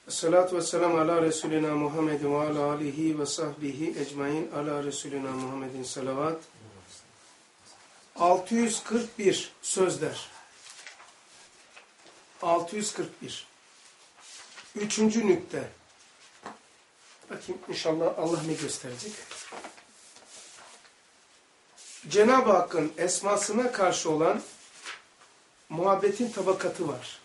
Esselatu vesselamu ala Resulina Muhammedin ve ala alihi ve sahbihi ecmain ala Resulina Muhammedin salavat. 641 sözler. 641. Üçüncü nükte. Bakayım inşallah Allah ne gösterecek. Cenab-ı Hakk'ın esmasına karşı olan muhabbetin tabakatı var.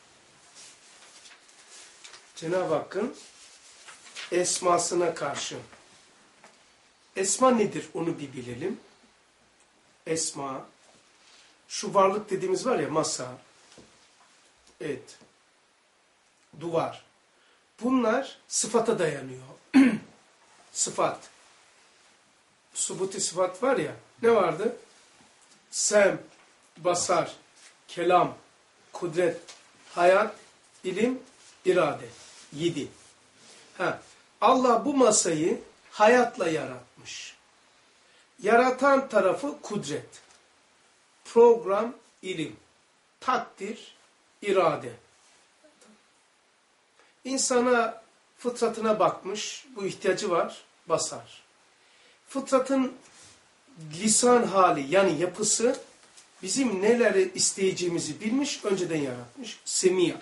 Cenab-ı Hakk'ın esmasına karşı. Esma nedir? Onu bir bilelim. Esma, şu varlık dediğimiz var ya, masa, et, duvar. Bunlar sıfata dayanıyor. Sıfat. Subuti sıfat var ya, ne vardı? Sem, basar, kelam, kudret, hayat, ilim, irade. 7. Allah bu masayı hayatla yaratmış. Yaratan tarafı kudret. Program, ilim. Takdir, irade. İnsana, fıtratına bakmış, bu ihtiyacı var, basar. Fıtratın lisan hali, yani yapısı, bizim neleri isteyeceğimizi bilmiş, önceden yaratmış. Semiya.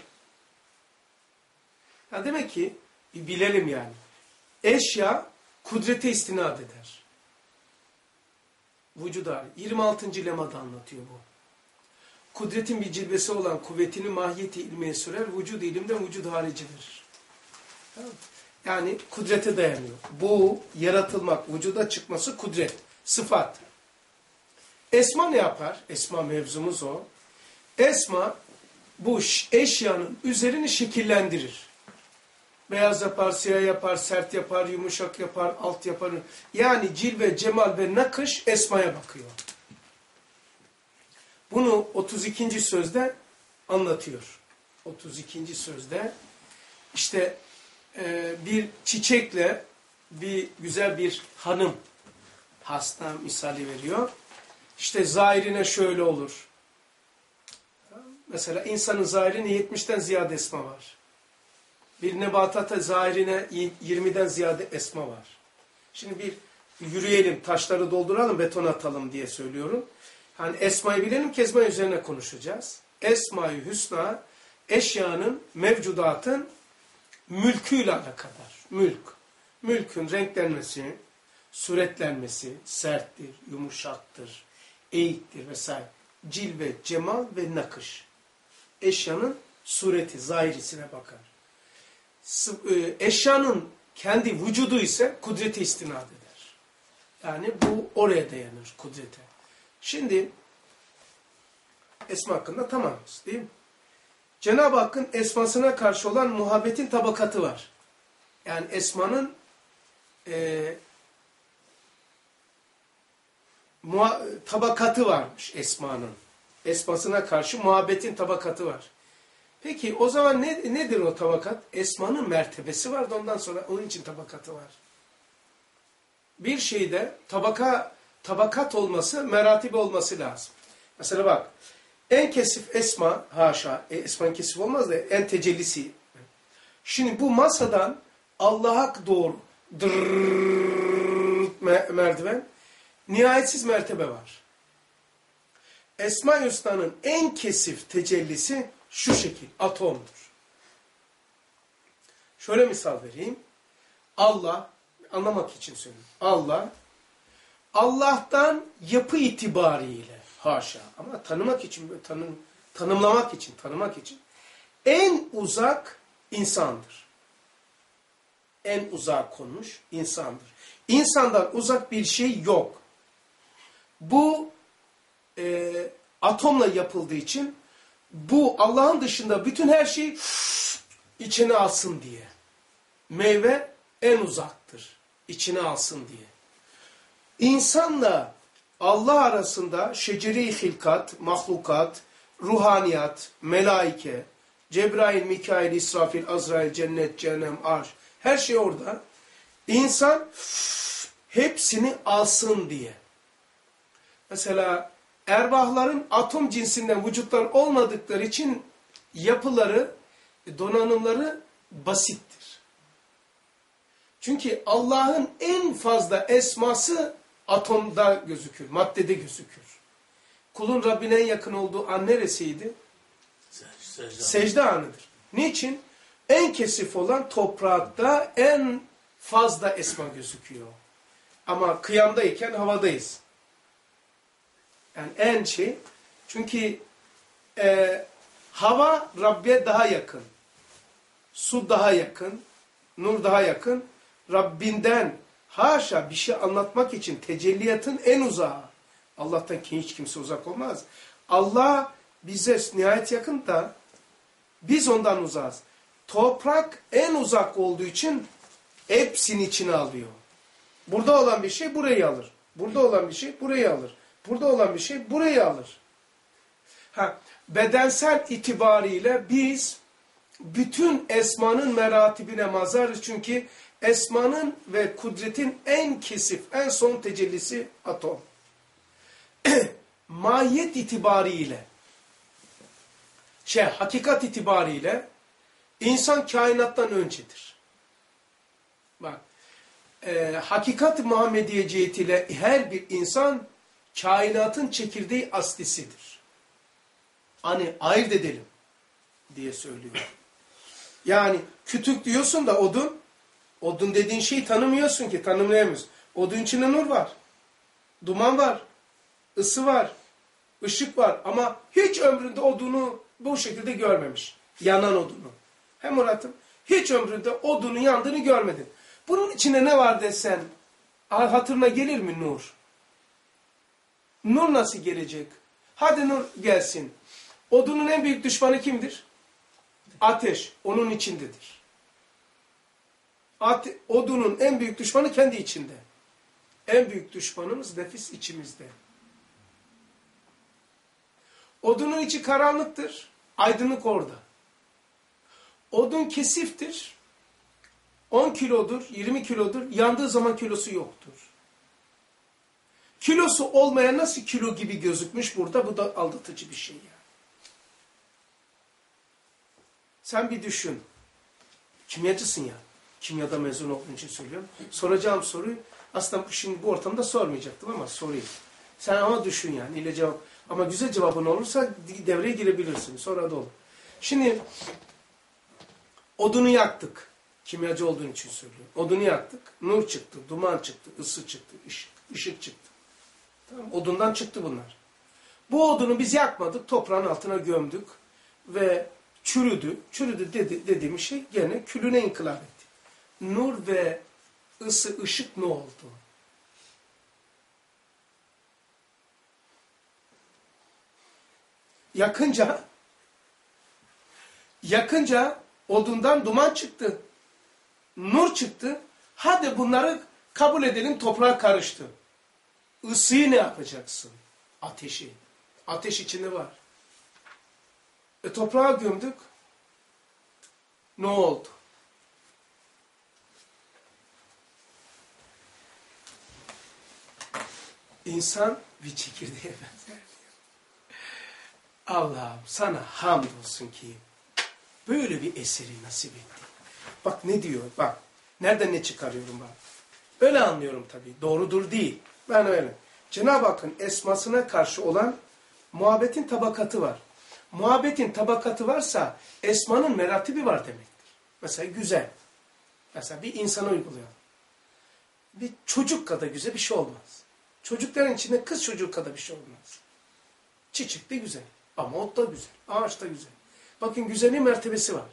Ya demek ki, bilelim yani. Eşya, kudrete istinad eder. Vücud hali. 26. lemada anlatıyor bu. Kudretin bir cilvesi olan kuvvetini mahiyeti ilmiye sürer, vücud ilimden vücud harici verir. Tamam. Yani kudrete dayanıyor. Bu yaratılmak, vücuda çıkması kudret, sıfat. Esma ne yapar? Esma mevzumuz o. Esma bu eşyanın üzerini şekillendirir. Beyaz yapar, siyah yapar, sert yapar, yumuşak yapar, alt yapar. Yani cilve, cemal ve nakış esmaya bakıyor. Bunu 32. sözde anlatıyor. 32. sözde işte bir çiçekle güzel bir hanım hasta misali veriyor. İşte zahirine şöyle olur. Mesela insanın zahirine 70'ten ziyade esma var. Bir nebatata zahirine 20'den ziyade esma var. Şimdi bir yürüyelim, taşları dolduralım, beton atalım diye söylüyorum. Hani esmayı bilelim ki esma üzerine konuşacağız. Esma-i Hüsna, eşyanın, mevcudatın mülküyle alakadar. Mülk. Mülkün renklenmesi, suretlenmesi, serttir, yumuşaktır, eğiktir vesaire. Cilve, cemal ve nakış. Eşyanın sureti, zahirisine bakar. Eşyanın kendi vücudu ise kudrete istinad eder. Yani bu oraya dayanır, kudrete. Şimdi esma hakkında tamamız değil mi? Cenab-ı Hakk'ın esmasına karşı olan muhabbetin tabakatı var. Yani esmanın tabakatı varmış esmanın. Esmasına karşı muhabbetin tabakatı var. Peki o zaman nedir o tabakat? Esmanın mertebesi var da ondan sonra onun için tabakatı var. Bir şeyde tabakat olması, meratibe olması lazım. Mesela bak, en kesif esma, haşa, esmanın kesif olmaz da en tecellisi. Şimdi bu masadan Allah'a doğru merdiven, nihayetsiz mertebe var. Esma-i Hüsna'nın en kesif tecellisi şu şekil, atomdur. Şöyle misal vereyim. Allah, anlamak için söylüyorum. Allah'tan yapı itibariyle, haşa, ama tanımak için, tanımlamak için en uzak insandır. En uzak konmuş insandır. İnsandan uzak bir şey yok. Bu atomla yapıldığı için bu Allah'ın dışında bütün her şeyi içine alsın diye. Meyve en uzaktır. İçine alsın diye. İnsanla Allah arasında şeceri-i hilkat, mahlukat, ruhaniyat, melaike, Cebrail, Mikail, İsrafil, Azrail, cennet, cehennem, arş, her şey orada. İnsan hepsini alsın diye. Mesela erbahların atom cinsinden vücutlar olmadıkları için yapıları, donanımları basittir. Çünkü Allah'ın en fazla esması atomda gözükür, maddede gözükür. Kulun Rabbine en yakın olduğu an neresiydi? Secde anıdır. Niçin? En kesif olan toprakta en fazla esma gözüküyor. Ama kıyamdayken havadayız. Yani en şey, çünkü hava Rabbe daha yakın. Su daha yakın. Nur daha yakın. Rabbinden haşa bir şey anlatmak için tecelliyatın en uzağı. Allah'tan hiç kimse uzak olmaz. Allah bize nihayet yakın da biz ondan uzağız. Toprak en uzak olduğu için hepsini içine alıyor. Burada olan bir şey burayı alır. Burada olan bir şey burayı alır. Burada olan bir şey burayı alır. Bedensel itibariyle biz bütün esmanın meratibine mazarız. Çünkü esmanın ve kudretin en kesif, en son tecellisi atom. Mahiyet itibariyle, hakikat itibariyle insan kainattan öncedir. Bak, hakikat-ı Muhammediye cihetiyle her bir insan kainatın çekirdeği aslisidir. Hani ayırt edelim diye söylüyor. Yani kütük diyorsun da odun, odun dediğin şeyi tanımıyorsun ki, tanımlayamıyorsun. Odun içinde nur var, duman var, ısı var, ışık var ama hiç ömründe odunu bu şekilde görmemiş. Yanan odunu. Hem Murat'ım, hiç ömründe odunun yandığını görmedin. Bunun içinde ne var desen, hatırına gelir mi nur? Nur nasıl gelecek? Hadi nur gelsin. Odunun en büyük düşmanı kimdir? Ateş. Onun içindedir. Odunun en büyük düşmanı kendi içinde. En büyük düşmanımız nefis içimizde. Odunun içi karanlıktır. Aydınlık orada. Odun kesiftir. 10 kilodur, 20 kilodur. Yandığı zaman kilosu yoktur. Kilosu olmayan nasıl kilo gibi gözükmüş burada? Bu da aldatıcı bir şey yani. Sen bir düşün. Kimyacısın ya. Kimyada mezun olduğun için söylüyorum. Soracağım soruyu aslında şimdi bu ortamda sormayacaktım ama sorayım. Sen ama düşün yani ile cevap. Ama güzel cevabın olursa devreye girebilirsin. Sonra da olur. Şimdi odunu yaktık. Kimyacı olduğun için söylüyorum. Odunu yaktık. Nur çıktı, duman çıktı, ısı çıktı, ışık çıktı. Tamam, odundan çıktı bunlar. Bu odunu biz yakmadık, toprağın altına gömdük ve çürüdü. Çürüdü dediğimiz şey gene külüne inkılap etti. Nur ve ısı, ışık ne oldu? Yakınca odundan duman çıktı. Nur çıktı. Hadi bunları kabul edelim, toprağa karıştı. Isıyı ne yapacaksın? Ateşi. Ateş içinde var. Toprağa gömdük. Ne oldu? İnsan bir çekirdeğe benzer. Allah'ım sana hamdolsun ki böyle bir eseri nasip etti. Bak ne diyor, bak. Nereden ne çıkarıyorum bak. Öyle anlıyorum tabii. Doğrudur değil. Ben öyle. Cenab-ı Hakk'ın esmasına karşı olan muhabbetin tabakatı var. Muhabbetin tabakatı varsa esmanın meratibi var demektir. Mesela güzel. Mesela bir insana uygulayalım. Bir çocuk kadar güzel bir şey olmaz. Çocukların içinde kız çocuğu kadar bir şey olmaz. Çiçek de güzel. Ama ot da güzel. Ağaç da güzel. Bakın güzelliğin mertebesi var.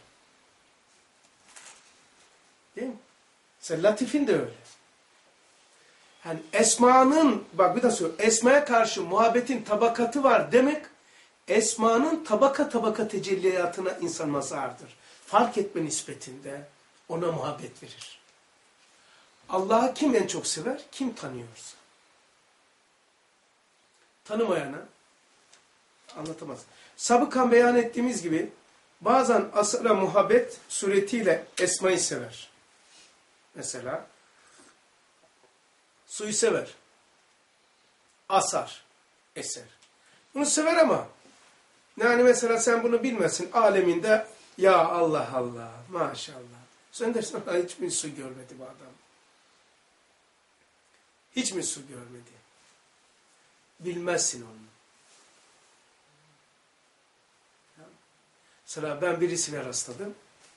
Değil mi? Mesela Latif'in de öyle. Yani esmanın, bak bir daha söylüyorum. Esmaya karşı muhabbetin tabakatı var demek, esmanın tabaka tabaka tecelliyatına insan mazardır. Fark etme nispetinde ona muhabbet verir. Allah'ı kim en çok sever? Kim tanıyorsa. Tanımayana anlatamaz. Sabıkan beyan ettiğimiz gibi bazen asla muhabbet suretiyle esmayı sever. Mesela suyu sever. Asar. Eser. Bunu sever ama yani mesela sen bunu bilmesin. Aleminde Ya Allah Allah, maşallah. Sen dersin hiç mi su görmedi bu adam? Hiç mi su görmedi? Bilmezsin onu. Sıra ben birisine rastladım.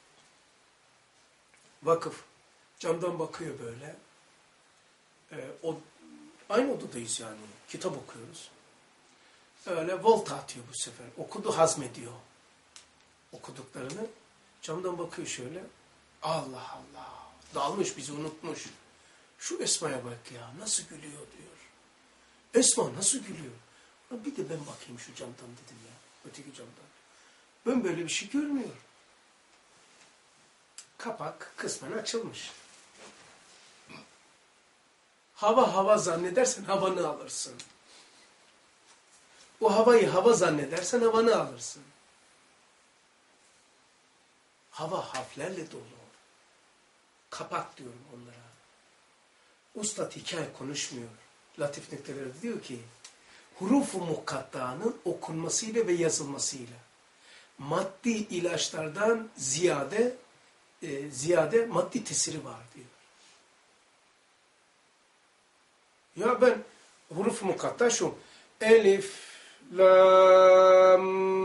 Vakıf. Camdan bakıyor böyle. Aynı odadayız yani. Kitap okuyoruz. Öyle volta atıyor bu sefer. Okudu, hazmediyor. Okuduklarını. Camdan bakıyor şöyle. Allah Allah. Dalmış, bizi unutmuş. Şu Esma'ya bak ya. Nasıl gülüyor diyor. Esma nasıl gülüyor? Bir de ben bakayım şu camdan dedim ya. Öteki camdan. Ben böyle bir şey görmüyorum. Kapak kısmen açılmış. Hava zannedersen havanı alırsın. O havayı hava zannedersen havanı alırsın. Hava harflerle dolu. Kapak diyorum onlara. Ustad hikaye konuşmuyor. Latif nüktelerde diyor ki, huruf-u mukatta'nın okunmasıyla ve yazılmasıyla maddi ilaçlardan ziyade maddi tesiri var diyor. Ya ben huruf-u mukatta şu elif, lam,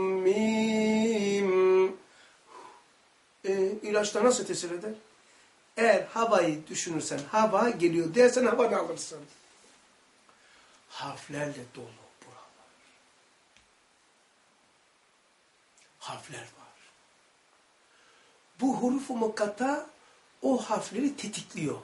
mim ilaçta nasıl tesir eder? Eğer havayı düşünürsen hava geliyor dersen havanı alırsın. Harflerle dolu buralar. Harfler var. Bu huruf-u mukatta o harfleri tetikliyor.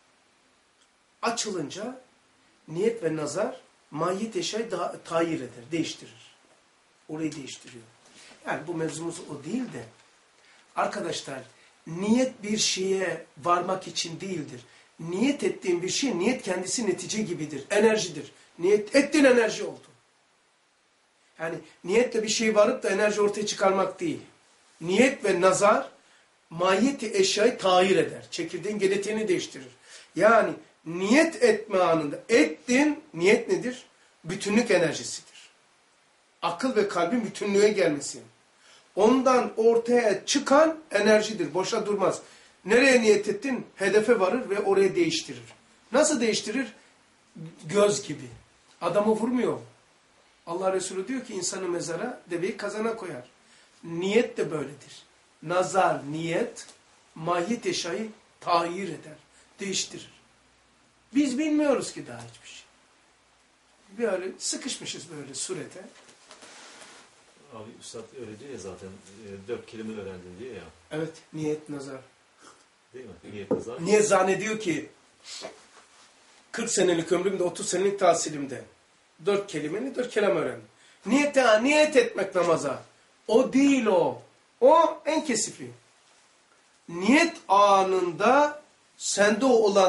Açılınca niyet ve nazar mahiyet eşyayı tayir eder, değiştirir. Orayı değiştiriyor. Yani bu mevzumuz o değil de arkadaşlar niyet bir şeye varmak için değildir. Niyet ettiğin bir şey, niyet kendisi netice gibidir, enerjidir. Niyet ettiğin enerji oldu. Yani niyetle bir şey varıp da enerji ortaya çıkarmak değil. Niyet ve nazar mahiyeti eşyayı tayir eder. Çekirdeğin genetiğini değiştirir. Yani niyet etme anında ettin, niyet nedir? Bütünlük enerjisidir. Akıl ve kalbin bütünlüğe gelmesi. Ondan ortaya çıkan enerjidir. Boşa durmaz. Nereye niyet ettin? Hedefe varır ve oraya değiştirir. Nasıl değiştirir? Göz gibi. Adamı vurmuyor. Allah Resulü diyor ki insanı mezara, deveyi kazana koyar. Niyet de böyledir. Nazar, niyet, mahiyet eşyayı tayir eder, değiştirir. Biz bilmiyoruz ki daha hiçbir şey. Böyle sıkışmışız böyle surete. Abi Üstad öyle diyor ya zaten, 4 kelime öğrendin diyor ya. Evet, niyet, nazar. Değil mi? Niyet, nazar. Niye zannediyor ki 40 senelik ömrümde, 30 senelik tahsilimde 4 kelimeni 4 kelam öğrendim. Niyet etmek namaza. O değil o. O en kesifi. Niyet anında sende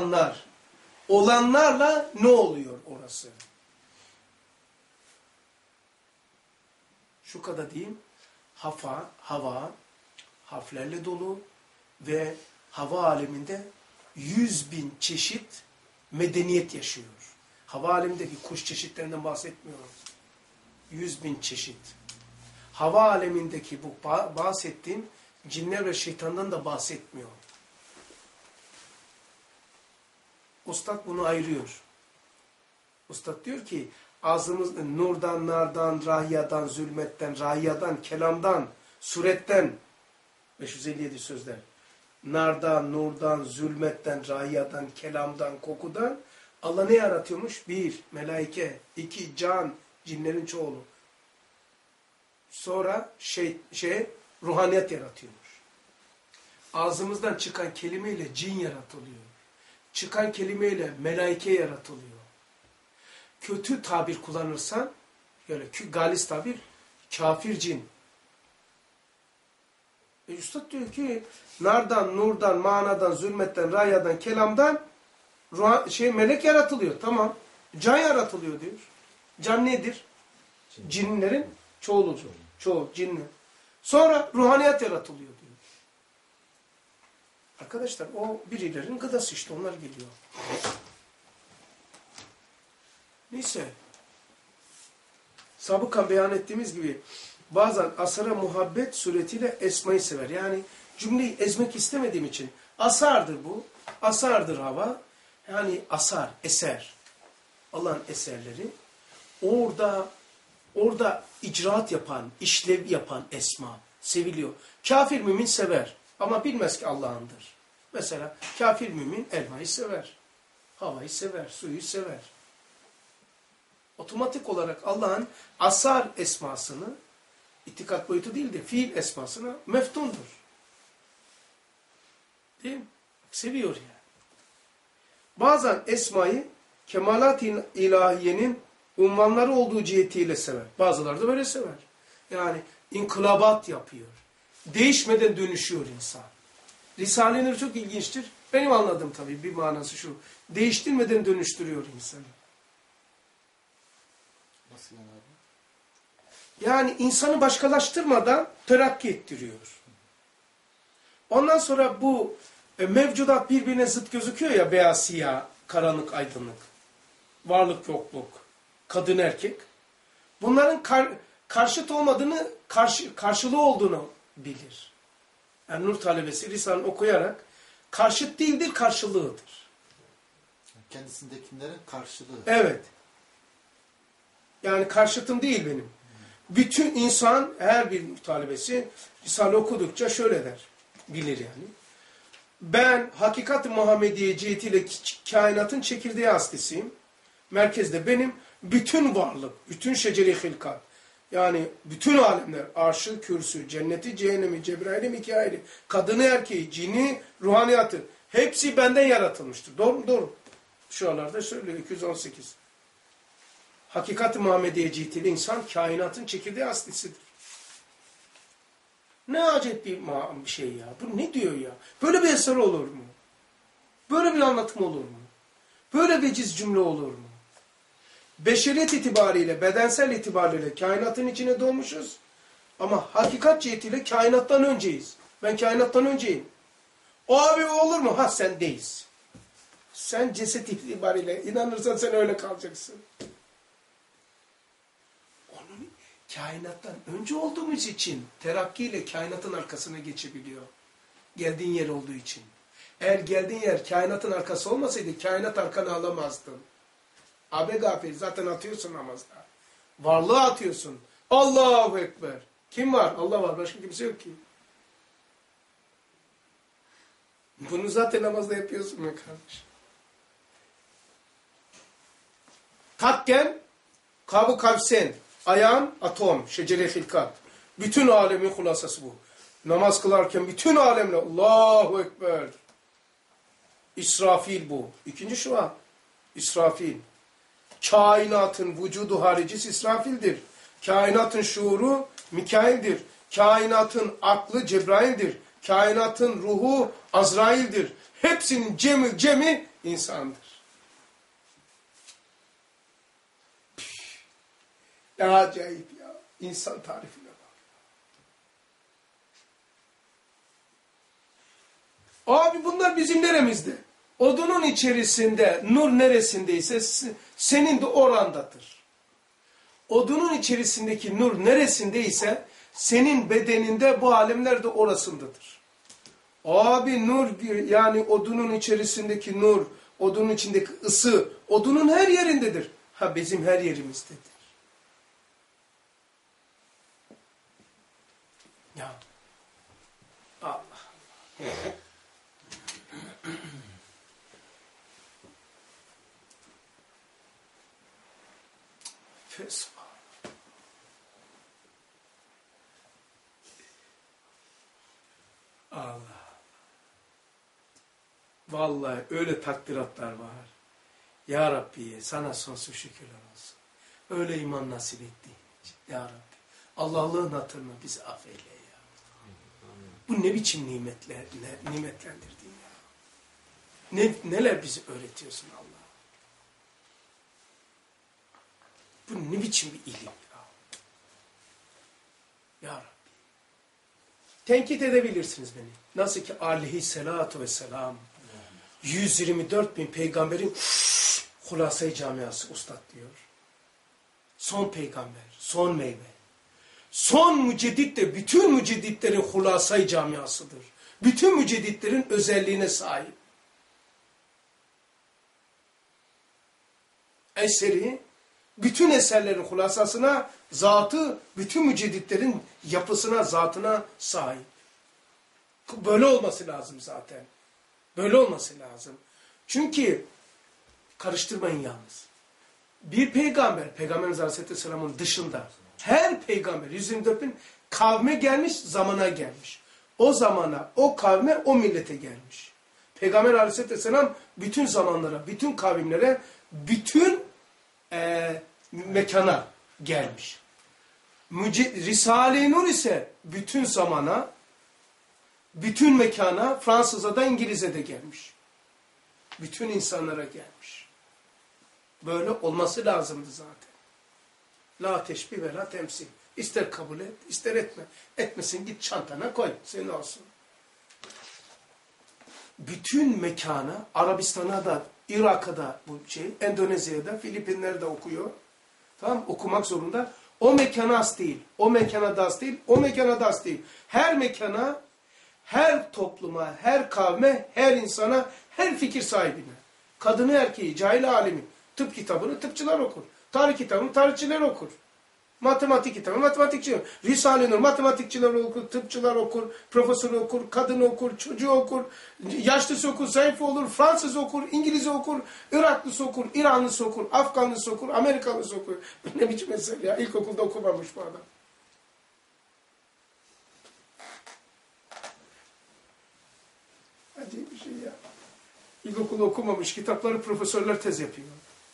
olanlarla ne oluyor orası? Şu kadar diyeyim. Hava harflerle dolu ve hava aleminde 100.000 çeşit medeniyet yaşıyor. Hava alemindeki kuş çeşitlerinden bahsetmiyorum. 100.000 çeşit. Hava alemindeki bu bahsettiğim cinler ve şeytandan da bahsetmiyor. Ustad bunu ayırıyor. Ustad diyor ki ağzımız nurdan, nardan, rahiyadan, zulmetten, rahiyadan, kelamdan, suretten 557 sözler. Nardan, nurdan, zulmetten, rahiyadan, kelamdan, kokudan Allah ne yaratıyormuş? 1. Melaike. 2. Can. Cinlerin çoğulu. Sonra ruhaniyet yaratıyormuş. Ağzımızdan çıkan kelimeyle cin yaratılıyor. Çıkan kelimeyle melaike yaratılıyor. Kötü tabir kullanırsan, böyle galis tabir, kafir cin. Üstad diyor ki, nardan, nurdan, manadan, zulmetten, rayadan, kelamdan melek yaratılıyor. Tamam. Can yaratılıyor diyor. Can nedir? Cinlerin çoğuludur. Çoğu, cinler. Sonra ruhaniyat yaratılıyor diyor. Arkadaşlar o birilerin gıdası işte, onlar geliyor. Neyse. Sabıkan beyan ettiğimiz gibi bazen asara muhabbet suretiyle esmayı sever. Yani cümleyi ezmek istemediğim için asardır bu. Asardır hava. Yani asar, eser. Allah'ın eserleri. Orada icraat yapan, işlev yapan esma seviliyor. Kafir mümin sever ama bilmez ki Allah'ındır. Mesela kafir mümin elmayı sever, havayı sever, suyu sever. Otomatik olarak Allah'ın asar esmasını, itikat boyutu değil de fiil esmasına meftundur. Değil mi? Seviyor yani. Bazen esmayı kemalat-ı ilahiyenin unvanları olduğu cihetiyle sever. Bazıları da böyle sever. Yani inkılabat yapıyor. Değişmeden dönüşüyor insan. Risale-i Nur çok ilginçtir. Benim anladığım tabii bir manası şu. Değiştirmeden dönüştürüyor insanı. Nasıl yani abi? Yani insanı başkalaştırmadan terakki ettiriyor. Ondan sonra bu mevcudat birbirine zıt gözüküyor ya, beyaz siyah, karanlık aydınlık, varlık yokluk, kadın erkek. Bunların karşıt olmadığını, karşılığı olduğunu bilir. Yani Nur talebesi Risale'ni okuyarak karşıt değildir, karşılığıdır. Kendisindekilerin karşılığı. Evet. Yani karşıtım değil benim. Bütün insan, her bir talebesi Risale okudukça şöyle der. Bilir yani. Ben hakikat-ı Muhammediye cihetiyle kainatın çekirdeği hastasıyım. Merkezde benim bütün varlık, bütün şeceri hilkat, yani bütün alemler, arşı, kürsü, cenneti, cehennemi, Cebrail'i, Mikail'i, kadını, erkeği, cini, ruhaniyatı, hepsi benden yaratılmıştır. Doğru mu? Doğru. Şuralarda söylüyor 218. Hakikat-ı Muhammediye cihetiyle insan kainatın çekirdeği hastasıdır. Ne acayip bir şey ya. Bu ne diyor ya? Böyle bir eser olur mu? Böyle bir anlatım olur mu? Böyle veciz cümle olur mu? Beşeriyet itibariyle, bedensel itibariyle kainatın içine doğmuşuz. Ama hakikat cihetiyle kainattan önceyiz. Ben kainattan önceyim. O abi olur mu? Ha sen değilsin. Sen ceset itibariyle inanırsan sen öyle kalacaksın. Onun kainattan önce olduğumuz için terakkiyle kainatın arkasına geçebiliyor. Geldiğin yer olduğu için. Eğer geldiğin yer kainatın arkası olmasaydı kainat arkanı alamazdın. Abi gafil zaten atıyorsun namazda. Varlığı atıyorsun. Allahu Ekber. Kim var? Allah var. Başka kimse yok ki. Bunu zaten namazda yapıyorsun ya kardeş. Takken, kabu kavsen, ayağın atom, şecere hilkat. Bütün alemin hulasası bu. Namaz kılarken bütün alemle Allahu Ekber. İsrafil bu. İkinci şu an. İsrafil. Kainatın vücudu haricisi İsrafil'dir. Kainatın şuuru Mikail'dir. Kainatın aklı Cebrail'dir. Kainatın ruhu Azrail'dir. Hepsinin cemi insandır. Ne acayip ya. İnsan tarifine bak. Abi bunlar bizim neremizde? Odunun içerisinde nur neresindeyse senin de orandadır. Odunun içerisindeki nur neresindeyse senin bedeninde bu alemler de orasındadır. Abi nur yani odunun içerisindeki nur, odunun içindeki ısı, odunun her yerindedir. Ha bizim her yerimizdedir. Ya Allah. Fesma. Allah. Vallahi öyle takdiratlar var. Ya Rabbi sana sonsuz şükürler olsun. Öyle iman nasip ettiğin için. Ya Rabbi. Allah'lığın hatırına bizi affeyle ya. Bu ne biçim nimetlendirdin ya. Neler bizi öğretiyorsun Allah. Bu ne biçim bir ilim ya. Ya Rabbi. Tenkit edebilirsiniz beni. Nasıl ki aleyhissalatu vesselam 124 bin peygamberin Hulasa-i Camiası ustad diyor. Son peygamber, son meyve. son müceddit de bütün mücedditlerin hulasay camiasıdır. Bütün mücedditlerin özelliğine sahip. Eseri, bütün eserlerin hulasasına, zatı, bütün mücedditlerin yapısına, zatına sahip. Böyle olması lazım zaten. Böyle olması lazım. Çünkü karıştırmayın yalnız. Bir peygamber, Peygamberimiz Aleyhisselam'ın dışında her peygamber 124 bin kavme gelmiş, zamana gelmiş. O zamana, o kavme, o millete gelmiş. Peygamber Aleyhisselam bütün zamanlara, bütün kavimlere, bütün mekana gelmiş. Risale-i Nur ise bütün zamana, bütün mekana, Fransız'a da İngiliz'e de gelmiş. Bütün insanlara gelmiş. Böyle olması lazımdı zaten. La teşbih ve la temsil. İster kabul et, ister etme. Etmesin, git çantana koy. Senin olsun. Bütün mekana, Arabistan'a da, Irak'a da bu şey, Endonezya'da, Filipinler'de okuyor. Tamam, okumak zorunda. O mekana az değil, o mekana da az değil, o mekana da az değil. Her mekana, her topluma, her kavme, her insana, her fikir sahibine. Kadını, erkeği, cahil alemi. Tıp kitabını tıpçılar okur. Tarih kitabını tarihçiler okur. Matematik kitabı matematikçiler. Risale-i Nur matematikçiler okur, tıpçılar okur, profesör okur, kadın okur, çocuğu okur, yaşlısı okur, zayıf olur, Fransız okur, İngiliz okur, Iraklısı okur, İranlısı okur, Afganlısı okur, Amerikalısı okur. Ne biçim mesele ya? İlkokulda okumamış bu adam. Acayip bir şey ya. İlkokulda okumamış, kitapları profesörler tez yapıyor.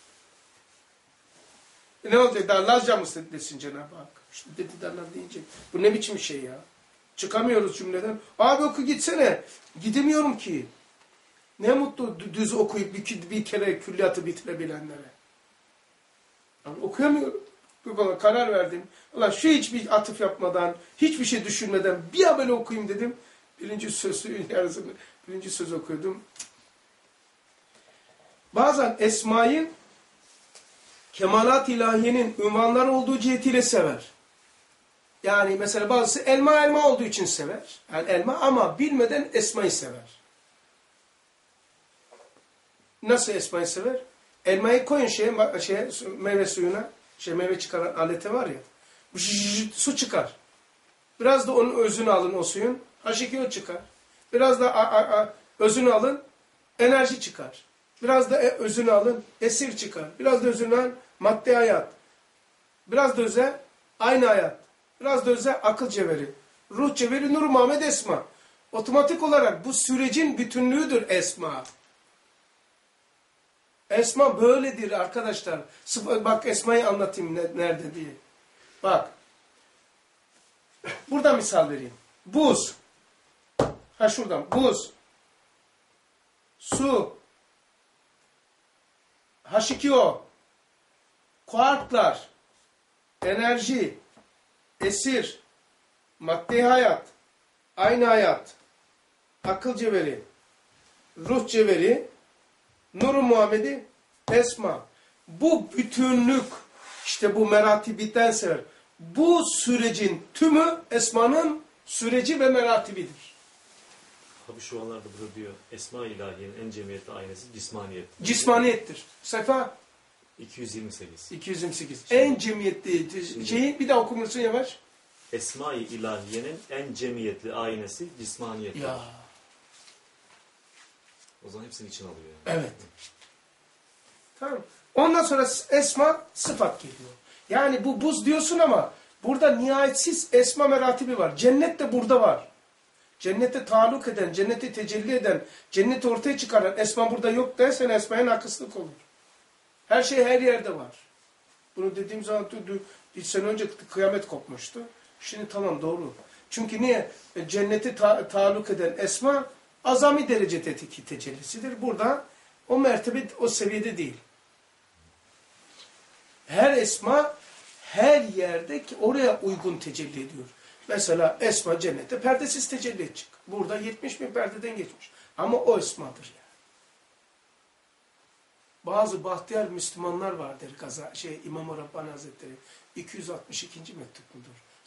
Ne olacak? Daha Lazca mı desin Cenab-ı Hak? İşte dedi derler diyecek. Bu ne biçim şey ya? Çıkamıyoruz cümleden. Abi oku gitsene. Gidemiyorum ki. Ne mutlu düz okuyup bir kere külliyatı bitirebilenlere. Yani okuyamıyorum. Bana karar verdim. Allah şu hiçbir atıf yapmadan, hiçbir şey düşünmeden bir haberi okuyayım dedim. Birinci söz okuyordum. Bazen Esma'yı kemalat ilahiyenin ünvanları olduğu cihetiyle sever. Yani mesela bazısı elma olduğu için sever. Yani elma ama bilmeden Esma'yı sever. Nasıl Esma'yı sever? Elmayı koyun meyve suyuna, meyve çıkaran alete var ya, su çıkar. Biraz da onun özünü alın o suyun, H2O çıkar. Biraz da özünü alın, enerji çıkar. Biraz da özünü alın, esir çıkar. Biraz da özünü alın, madde hayat. Biraz da öze, aynı hayat. Biraz da öze, akıl cevheri. Ruh cevheri, Nur Muhammed Esma. Otomatik olarak bu sürecin bütünlüğüdür Esma. Esma böyledir arkadaşlar. Bak Esma'yı anlatayım nerede diye. Bak. Burada misal vereyim. Buz. Ha şuradan. Buz. Su. H2O. Kuarklar. Enerji. Esir. Maddi hayat. Aynı hayat. Akıl cevheri. Ruh cevheri. Nur-u Muhammed'i Esma. Bu bütünlük, işte bu meratibitten sever. Bu sürecin tümü Esma'nın süreci ve meratibidir. Tabi şu anlarda burada diyor, Esma-i İlahiye'nin en cemiyetli aynası cismaniyettir. Cismaniyettir. Sayfa 228. 228. Şimdi, en cemiyetli şeyi bir daha okumursun yavaş. Esma-i İlahiye'nin en cemiyetli aynası cismaniyettir. Ya. O zaman hepsini için alıyor yani. Evet. Tamam. Ondan sonra esma sıfat geliyor. Yani bu buz diyorsun ama burada nihayetsiz esma meratibi var. Cennet de burada var. Cennete taluk eden, cenneti tecelli eden, cenneti ortaya çıkaran esma burada yok dersen esmaya nakıslık olur. Her şey her yerde var. Bunu dediğim zaman bir sene önce kıyamet kopmuştu. Şimdi tamam doğru. Çünkü niye? Cenneti taluk eden esma azami derecedeki tecellisidir. Burada o mertebe o seviyede değil. Her esma her yerde oraya uygun tecelli ediyor. Mesela esma cennette perdesiz tecelli edecek. Burada 70 bin perdeden geçmiş. Ama o esmadır yani. Bazı bahtiyar Müslümanlar vardır İmam-ı Rabbani Hazretleri 262. mektup mudur?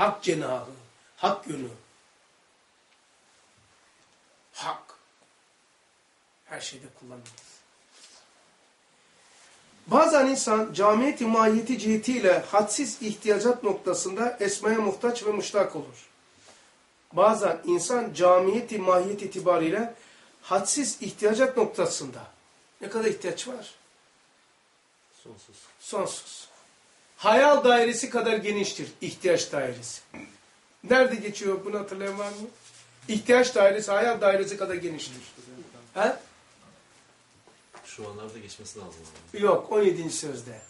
Hak cenahı, hak yönü. Hak. Her şeyde kullanılır. Bazen insan camiyeti mahiyeti cihetiyle hadsiz ihtiyacat noktasında esmaya muhtaç ve müştak olur. Bazen insan camiyeti mahiyet itibariyle hadsiz ihtiyacat noktasında. Ne kadar ihtiyaç var? Sonsuz. Sonsuz. Hayal dairesi kadar geniştir ihtiyaç dairesi. Nerede geçiyor, bunu hatırlayan var mı? İhtiyaç dairesi hayal dairesi kadar geniştir. He? Şu anlarda geçmesi lazım. Yok, 17. sözde.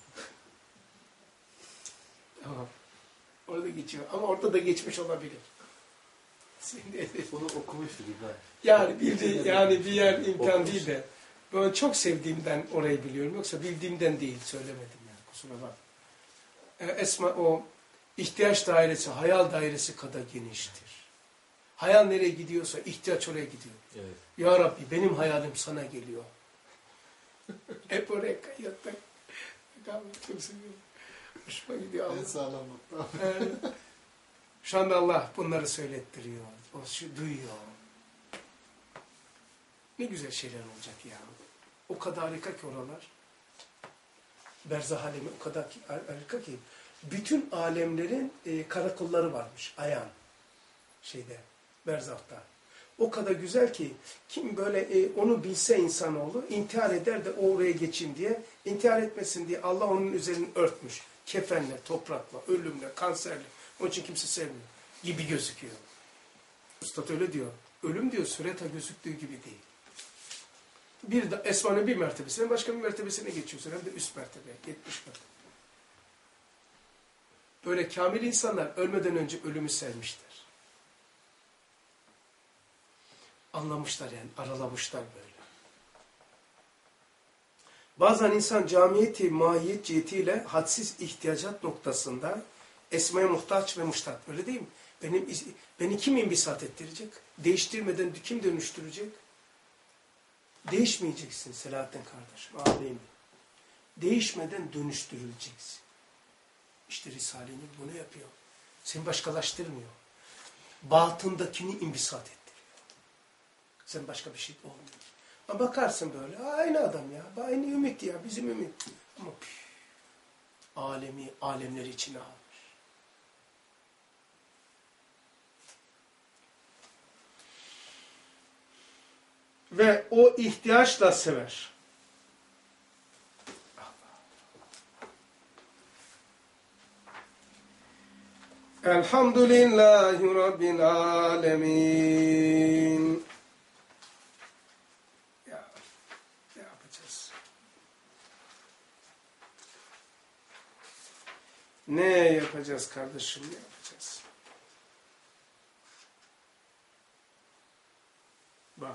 Tamam. Orada geçiyor. Ama orada da geçmiş olabilir. Şimdi, Onu okumuştuk İbrahim. yani bir yer imkan değil de. Ben çok sevdiğimden orayı biliyorum. Yoksa bildiğimden değil, söylemedim yani. Kusura bakma. Esma o ihtiyaç dairesi, hayal dairesi kadar geniştir. Hayal nereye gidiyorsa ihtiyaç oraya gidiyor. Evet. Ya Rabbi benim hayalim sana geliyor. Hep oraya kayıttan. Çok seviyorum. Hoşuma gidiyor Allah. En sağlam nokta. Şu anda Allah bunları söylettiriyor. O duyuyor. Ne güzel şeyler olacak ya. O kadar harika ki oralar. Berzah alemi o kadar harika ki. Bütün alemlerin karakolları varmış. Ayağın. Berzah'ta. O kadar güzel ki kim böyle onu bilse insanoğlu intihar eder de oraya geçeyim diye intihar etmesin diye Allah onun üzerini örtmüş. Kefenle, toprakla, ölümle, kanserle. Onun için kimse sevmiyor. Gibi gözüküyor. Üstad öyle diyor. Ölüm diyor süreta gözüktüğü gibi değil. Bir de Esma'nın bir mertebesine başka bir mertebesine geçiyorsun. Hem de üst mertebe. 70 mertebe. Böyle kamil insanlar ölmeden önce ölümü sevmişler. Anlamışlar yani. Aralamışlar böyle. Bazen insan camiyeti, mahiyet cihetiyle hadsiz ihtiyacat noktasında esmaya muhtaç ve muştat. Öyle değil mi? Beni kim imbisat ettirecek? Değiştirmeden kim dönüştürecek? Değişmeyeceksin Selahattin kardeşim. Ağabeyim. Değişmeden dönüştürüleceksin. İşte Risale-i Nur bunu yapıyor. Seni başkalaştırmıyor. Batındakini imbisat ettiriyor. Sen başka bir şey olmuyor. Ama bakarsın böyle. Aynı adam ya. Aynı ümit ya. Bizim ümit. Ama alemleri içine almış. Ve o ihtiyaçla sever. Elhamdülillahi Rabbil alemin. Ya, ne yapacağız? Ne yapacağız kardeşim, ne yapacağız? Bak.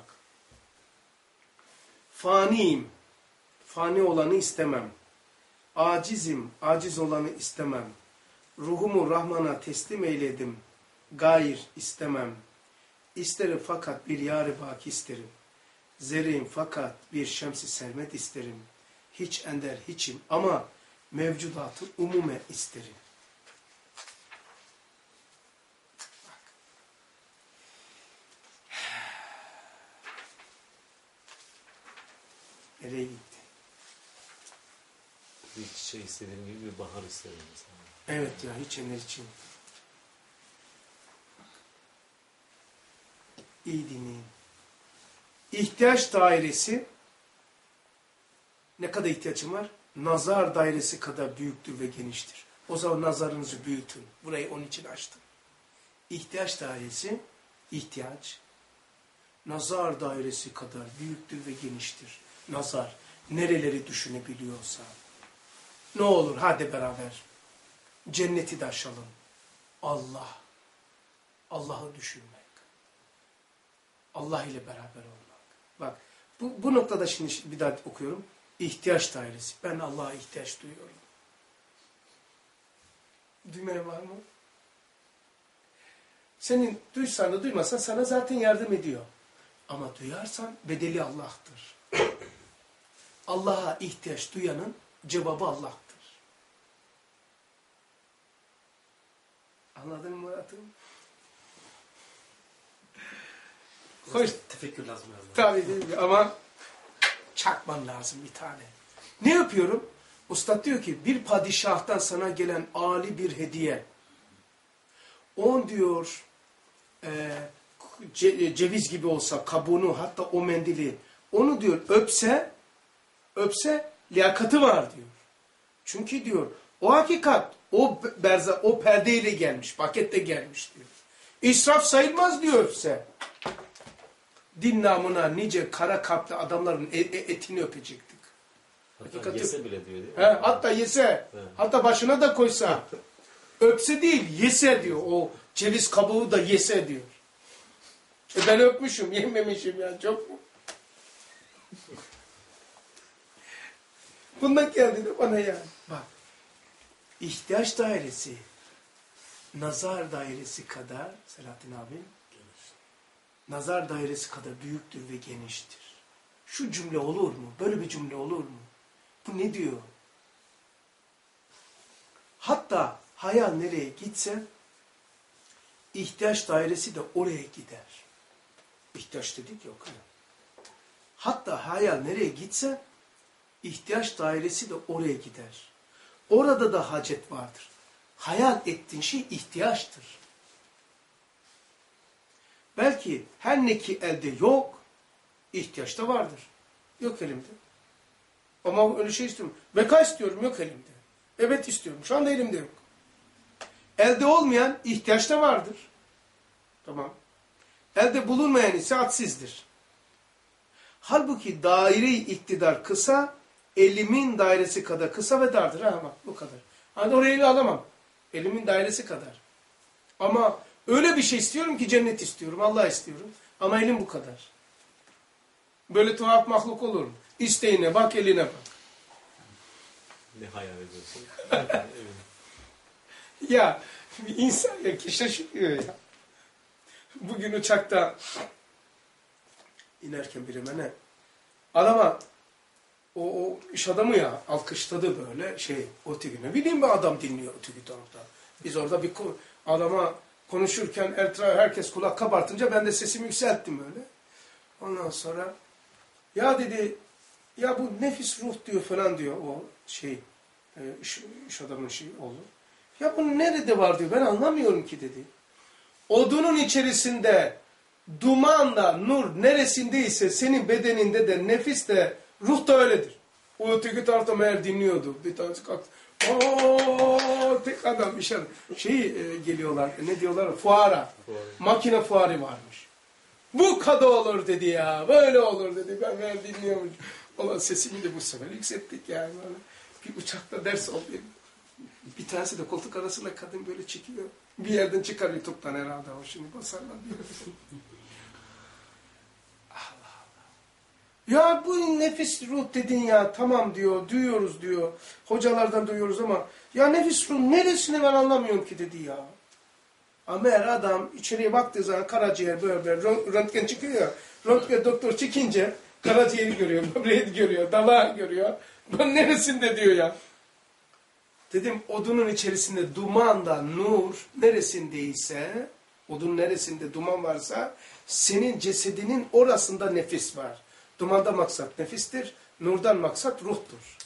Faniyim. Fani olanı istemem. Acizim. Aciz olanı istemem. Ruhumu Rahman'a teslim eyledim. Gayr istemem. İsterim fakat bir yar-ı baki isterim. Zerreyim fakat bir şems-i sermet isterim. Hiç ender hiçim ama mevcudatı umume isterim. Nereye gitti? Bir çiçeği istediğim gibi bir bahar isterim mesela. Evet ya hiç ender için. İyi dinleyin. İhtiyaç dairesi ne kadar ihtiyacım var? Nazar dairesi kadar büyüktür ve geniştir. O zaman nazarınızı büyütün. Burayı onun için açtım. İhtiyaç dairesi, ihtiyaç, nazar dairesi kadar büyüktür ve geniştir. Nazar, nereleri düşünebiliyorsa. Ne olur hadi beraber. Cenneti de aşalım. Allah. Allah'ı düşünmek. Allah ile beraber olmak. Bak bu noktada şimdi bir daha okuyorum. İhtiyaç dairesi. Ben Allah'a ihtiyaç duyuyorum. Duymaya var mı? Senin duysan da duymasan sana zaten yardım ediyor. Ama duyarsan bedeli Allah'tır. Allah'a ihtiyaç duyanın cevabı Allah'tır. Anladın mı Murat'ım? Hoş. Tefekkür lazım yani. Tabii değil mi? Ama çakman lazım bir tane. Ne yapıyorum? Ustad diyor ki bir padişahtan sana gelen âli bir hediye. On diyor ceviz gibi olsa kabuğunu hatta o mendili onu diyor öpse liyakatı var diyor. Çünkü diyor o hakikat o perdeyle gelmiş, pakette gelmiş diyor. İsraf sayılmaz diyor öpse. Din namına nice kara kalpli adamların etini öpecektik. Hatta yese bile diyor değil mi? Hatta yese, Evet. hatta başına da koysa, öpse değil, yese diyor. O ceviz kabuğu da yese diyor. Ben öpmüşüm, yememişim ya, çok mu? Bundan geldi de bana yani. Bak, ihtiyaç dairesi, nazar dairesi kadar, Selahattin abi, nazar dairesi kadar büyüktür ve geniştir. Şu cümle olur mu? Böyle bir cümle olur mu? Bu ne diyor? Hatta hayal nereye gitse, ihtiyaç dairesi de oraya gider. İhtiyaç dedik ya o kadar. Hatta hayal nereye gitse, ihtiyaç dairesi de oraya gider. Orada da hacet vardır. Hayal ettiğin şey ihtiyaçtır. Belki her ne ki elde yok, ihtiyaç da vardır. Yok elimde. Ama öyle şey istiyorum. Beka istiyorum, yok elimde. Evet istiyorum, şu anda elimde yok. Elde olmayan ihtiyaç da vardır. Tamam. Elde bulunmayan ise hadsizdir. Halbuki daire-i iktidar kısa, elimin dairesi kadar kısa ve dardır. Ha bak bu kadar. Hadi orayı alamam. Elimin dairesi kadar. Ama öyle bir şey istiyorum ki cennet istiyorum, Allah istiyorum. Ama elim bu kadar. Böyle tuhaf mahluk olur mu? İsteğine bak, eline bak. Ne hayal ediyorsun? Ya bir insan ya ki şaşırıyor ya. Bugün uçakta inerken biri bana adama o iş adamı ya alkışladı böyle öteki ne bileyim bir adam dinliyor öteki tarafta. Biz orada bir adama konuşurken herkes kulak kabartınca ben de sesimi yükselttim öyle. Ondan sonra ya dedi ya bu nefis ruh diyor falan diyor o iş adamın oğlu. Ya bu nerede var diyor ben anlamıyorum ki dedi. Odunun içerisinde dumanla nur neresindeyse senin bedeninde de nefis de ruh da öyledir. O öteki tarafta meğer dinliyordu. Bir tanesi kalktı. Ooo tek adam bir geliyorlar ne diyorlar fuara. Makine fuarı varmış. Bu kadar olur dedi ya. Böyle olur dedi. Ben meğer dinliyormuş. Olan sesimi de bu sefer yükselttik yani. Bir uçakta ders oldu. Bir tanesi de koltuk arasıyla kadın böyle çekiyor. Bir yerden çıkar YouTube'dan herhalde o şimdi basarlar diyor. Allah Allah. Ya bu nefis ruh dedin ya tamam diyor, duyuyoruz diyor. Hocalardan duyuyoruz ama ya nefis ruh neresini ben anlamıyorum ki dedi ya. Ama eğer adam içeriye baktığı zaman karaciğer böyle röntgen çıkıyor ya. Röntgen doktor çıkınca karaciğeri görüyor, böbreği görüyor, dalağı görüyor. Ben neresinde diyor ya. Dedim odunun içerisinde dumanla nur neresindeyse, odun neresinde duman varsa senin cesedinin orasında nefis var. Dumanda maksat nefistir, nurdan maksat ruhtur.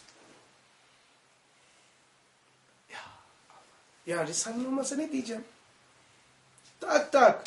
Ya Risale'nin olmasa ne diyeceğim? Tak tak.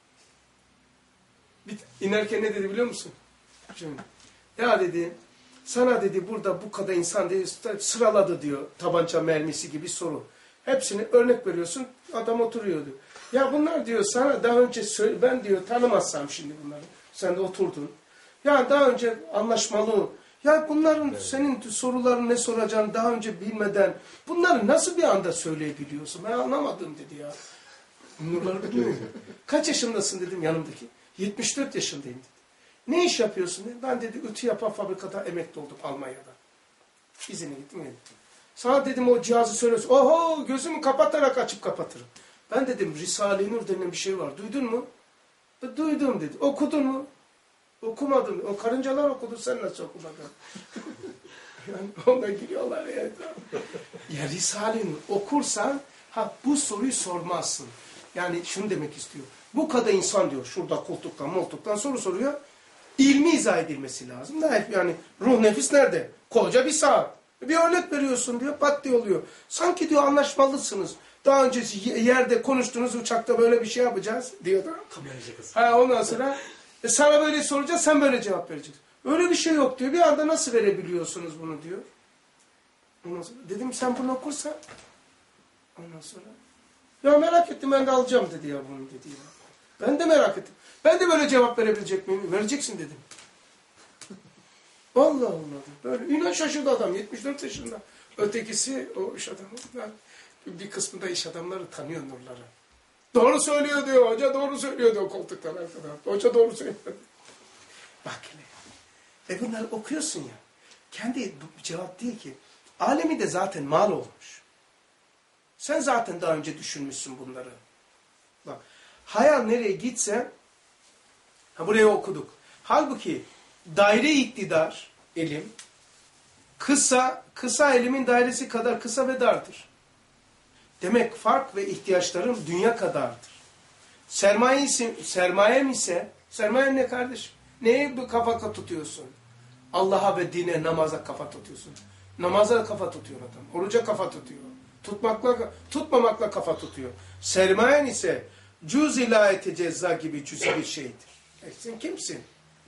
İnerken ne dedi biliyor musun? Şimdi, ya dedi, sana dedi burada bu kadar insan dedi, sıraladı diyor tabanca mermisi gibi soru. Hepsini örnek veriyorsun adam oturuyordu. Ya bunlar diyor sana daha önce ben diyor tanımazsam şimdi bunları. Sen de oturdun. Ya daha önce anlaşmalı. Ya bunların senin soruların ne soracağını daha önce bilmeden bunları nasıl bir anda söyleyebiliyorsun? Ben anlamadım dedi ya. Bunları biliyor. Kaç yaşındasın dedim yanımdaki. 74 yaşındayım dedi. Ne iş yapıyorsun dedi. Ben dedi ütü yapan fabrikada emekli oldum Almanya'da. İzine gittim geldim. Sana dedim o cihazı söylüyorsun. Oho gözümü kapatarak açıp kapatırım. Ben dedim Risale-i Nur denilen bir şey var. Duydun mu? Duydum dedi. Okudun mu? Okumadım. O karıncalar okudu sen nasıl okumadın? Yani ona giriyorlar ya. Ya Risale-i Nur okursan bu soruyu sormazsın. Yani şunu demek istiyor. Bu kadar insan diyor şurada koltuktan soru soruyor. İlmi izah edilmesi lazım. Yani ruh nefis nerede? Koca bir saat. Bir örnek veriyorsun diyor pat diye oluyor. Sanki diyor anlaşmalısınız. Daha önce yerde konuştunuz uçakta böyle bir şey yapacağız diyor da. Ondan sonra sana böyle soracağız sen böyle cevap vereceksin. Öyle bir şey yok diyor. Bir anda nasıl verebiliyorsunuz bunu diyor. Ondan sonra dedim sen bunu okursan. Ondan sonra ya merak ettim ben de alacağım dedi ya bunu dedi ya. Ben de merak ettim. Ben de böyle cevap verebilecek miyim? Vereceksin dedim. Allah Allah. Böyle inan şaşırdı adam 74 yaşında. Ötekisi o iş adamı. Bir kısmı da iş adamları tanıyor nurları. Doğru söylüyor diyor. Hoca doğru söylüyor diyor koltuktan arkadan. Hoca doğru söylüyor. Bak hele. Bunları okuyorsun ya. Kendi cevap değil ki. Alemi de zaten mal olmuş. Sen zaten daha önce düşünmüşsün bunları. Bak. Hayal nereye gitse buraya okuduk. Halbuki daire iktidar elim kısa elimin dairesi kadar kısa ve dardır. Demek fark ve ihtiyaçlarım dünya kadardır. Sermayem ise sermayen ne kardeşim? Neye bu kafa tutuyorsun? Allah'a ve dine, namaza kafa tutuyorsun. Namaza kafa tutuyor adam. Oruca kafa tutuyor. Tutmamakla kafa tutuyor. Sermayen ise cüz ilahiyete ceza gibi cüz'i bir şeydir. Sen kimsin?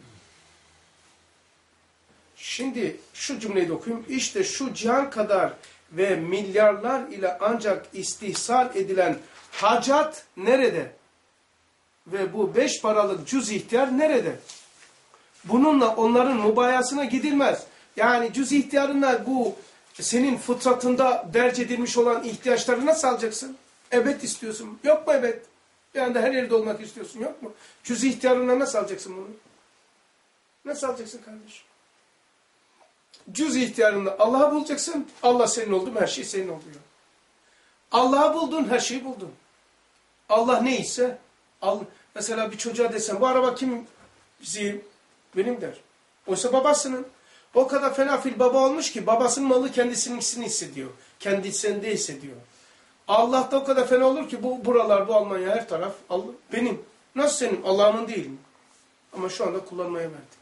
Şimdi şu cümleyi de okuyayım. İşte şu cihan kadar ve milyarlar ile ancak istihsal edilen hacat nerede? Ve bu 5 paralık cüz ihtiyar nerede? Bununla onların mubayasına gidilmez. Yani cüz ihtiyarınla bu senin fıtratında derc edilmiş olan ihtiyaçları nasıl alacaksın? Evet istiyorsun. Yok mu evet? Yani de her yerde olmak istiyorsun. Yok mu? Cüz ihtiyarınla nasıl alacaksın bunu? Nasıl alacaksın kardeşim? Cüz ihtiyarında Allah'ı bulacaksın. Allah senin oldu mu her şey senin oluyor. Allah'ı buldun her şeyi buldun. Allah neyse mesela bir çocuğa desen bu araba kim bizim? Benim der. Oysa babasının. O kadar fena fil baba olmuş ki babasının malı kendisininkisini hissediyor. Kendisinde hissediyor. Allah da o kadar fena olur ki buralar bu Almanya her taraf Allah, benim. Nasıl senin? Allah'ın değil mi? Ama şu anda kullanmaya verdik.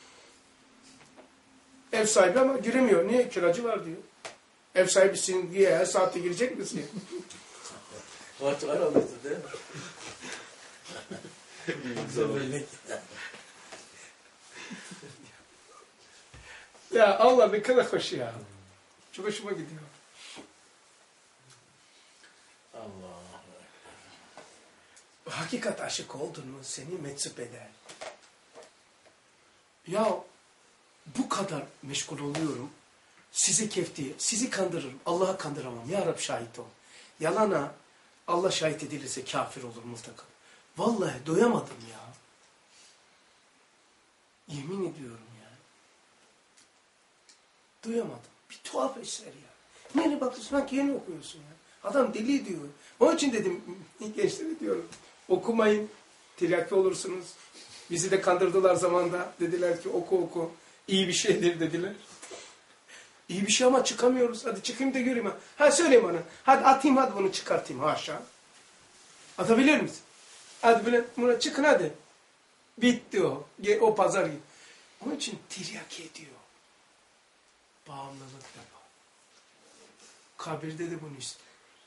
Ev sahibi ama giremiyor. Niye? Kiracı var diyor. Ev sahibisin diye her saatte girecek misin? Var almıştı değil mi? Ya Allah ne kadar hoş ya. Çok hoşuma gidiyor. Allah. Hakikat aşık oldun mu seni meczup eder. Ya bu kadar meşgul oluyorum. Sizi kandırırım. Allah'a kandıramam. Ya Rab şahit ol. Yalana Allah şahit edilirse kafir olur mutlaka. Vallahi doyamadım ya. Yemin ediyorum ya. Duyamadım. Bir tuhaf eser ya. Nereye bakıyorsun? Sanki yeni okuyorsun ya. Adam deli diyor. Onun için dedim gençlere diyorum. Okumayın. Tiryaki olursunuz. Bizi de kandırdılar zamanda. Dediler ki oku. İyi bir şeydir dediler. İyi bir şey ama çıkamıyoruz. Hadi çıkayım da göreyim. Ha söyleyeyim bana. Hadi atayım hadi bunu çıkartayım. Haşa. Atabilir misin? Hadi buna çıkın hadi. Bitti o. O pazar gibi. Onun için tiryaki ediyor. Bağımlılık yapar. Kabirde de bunu istiyor.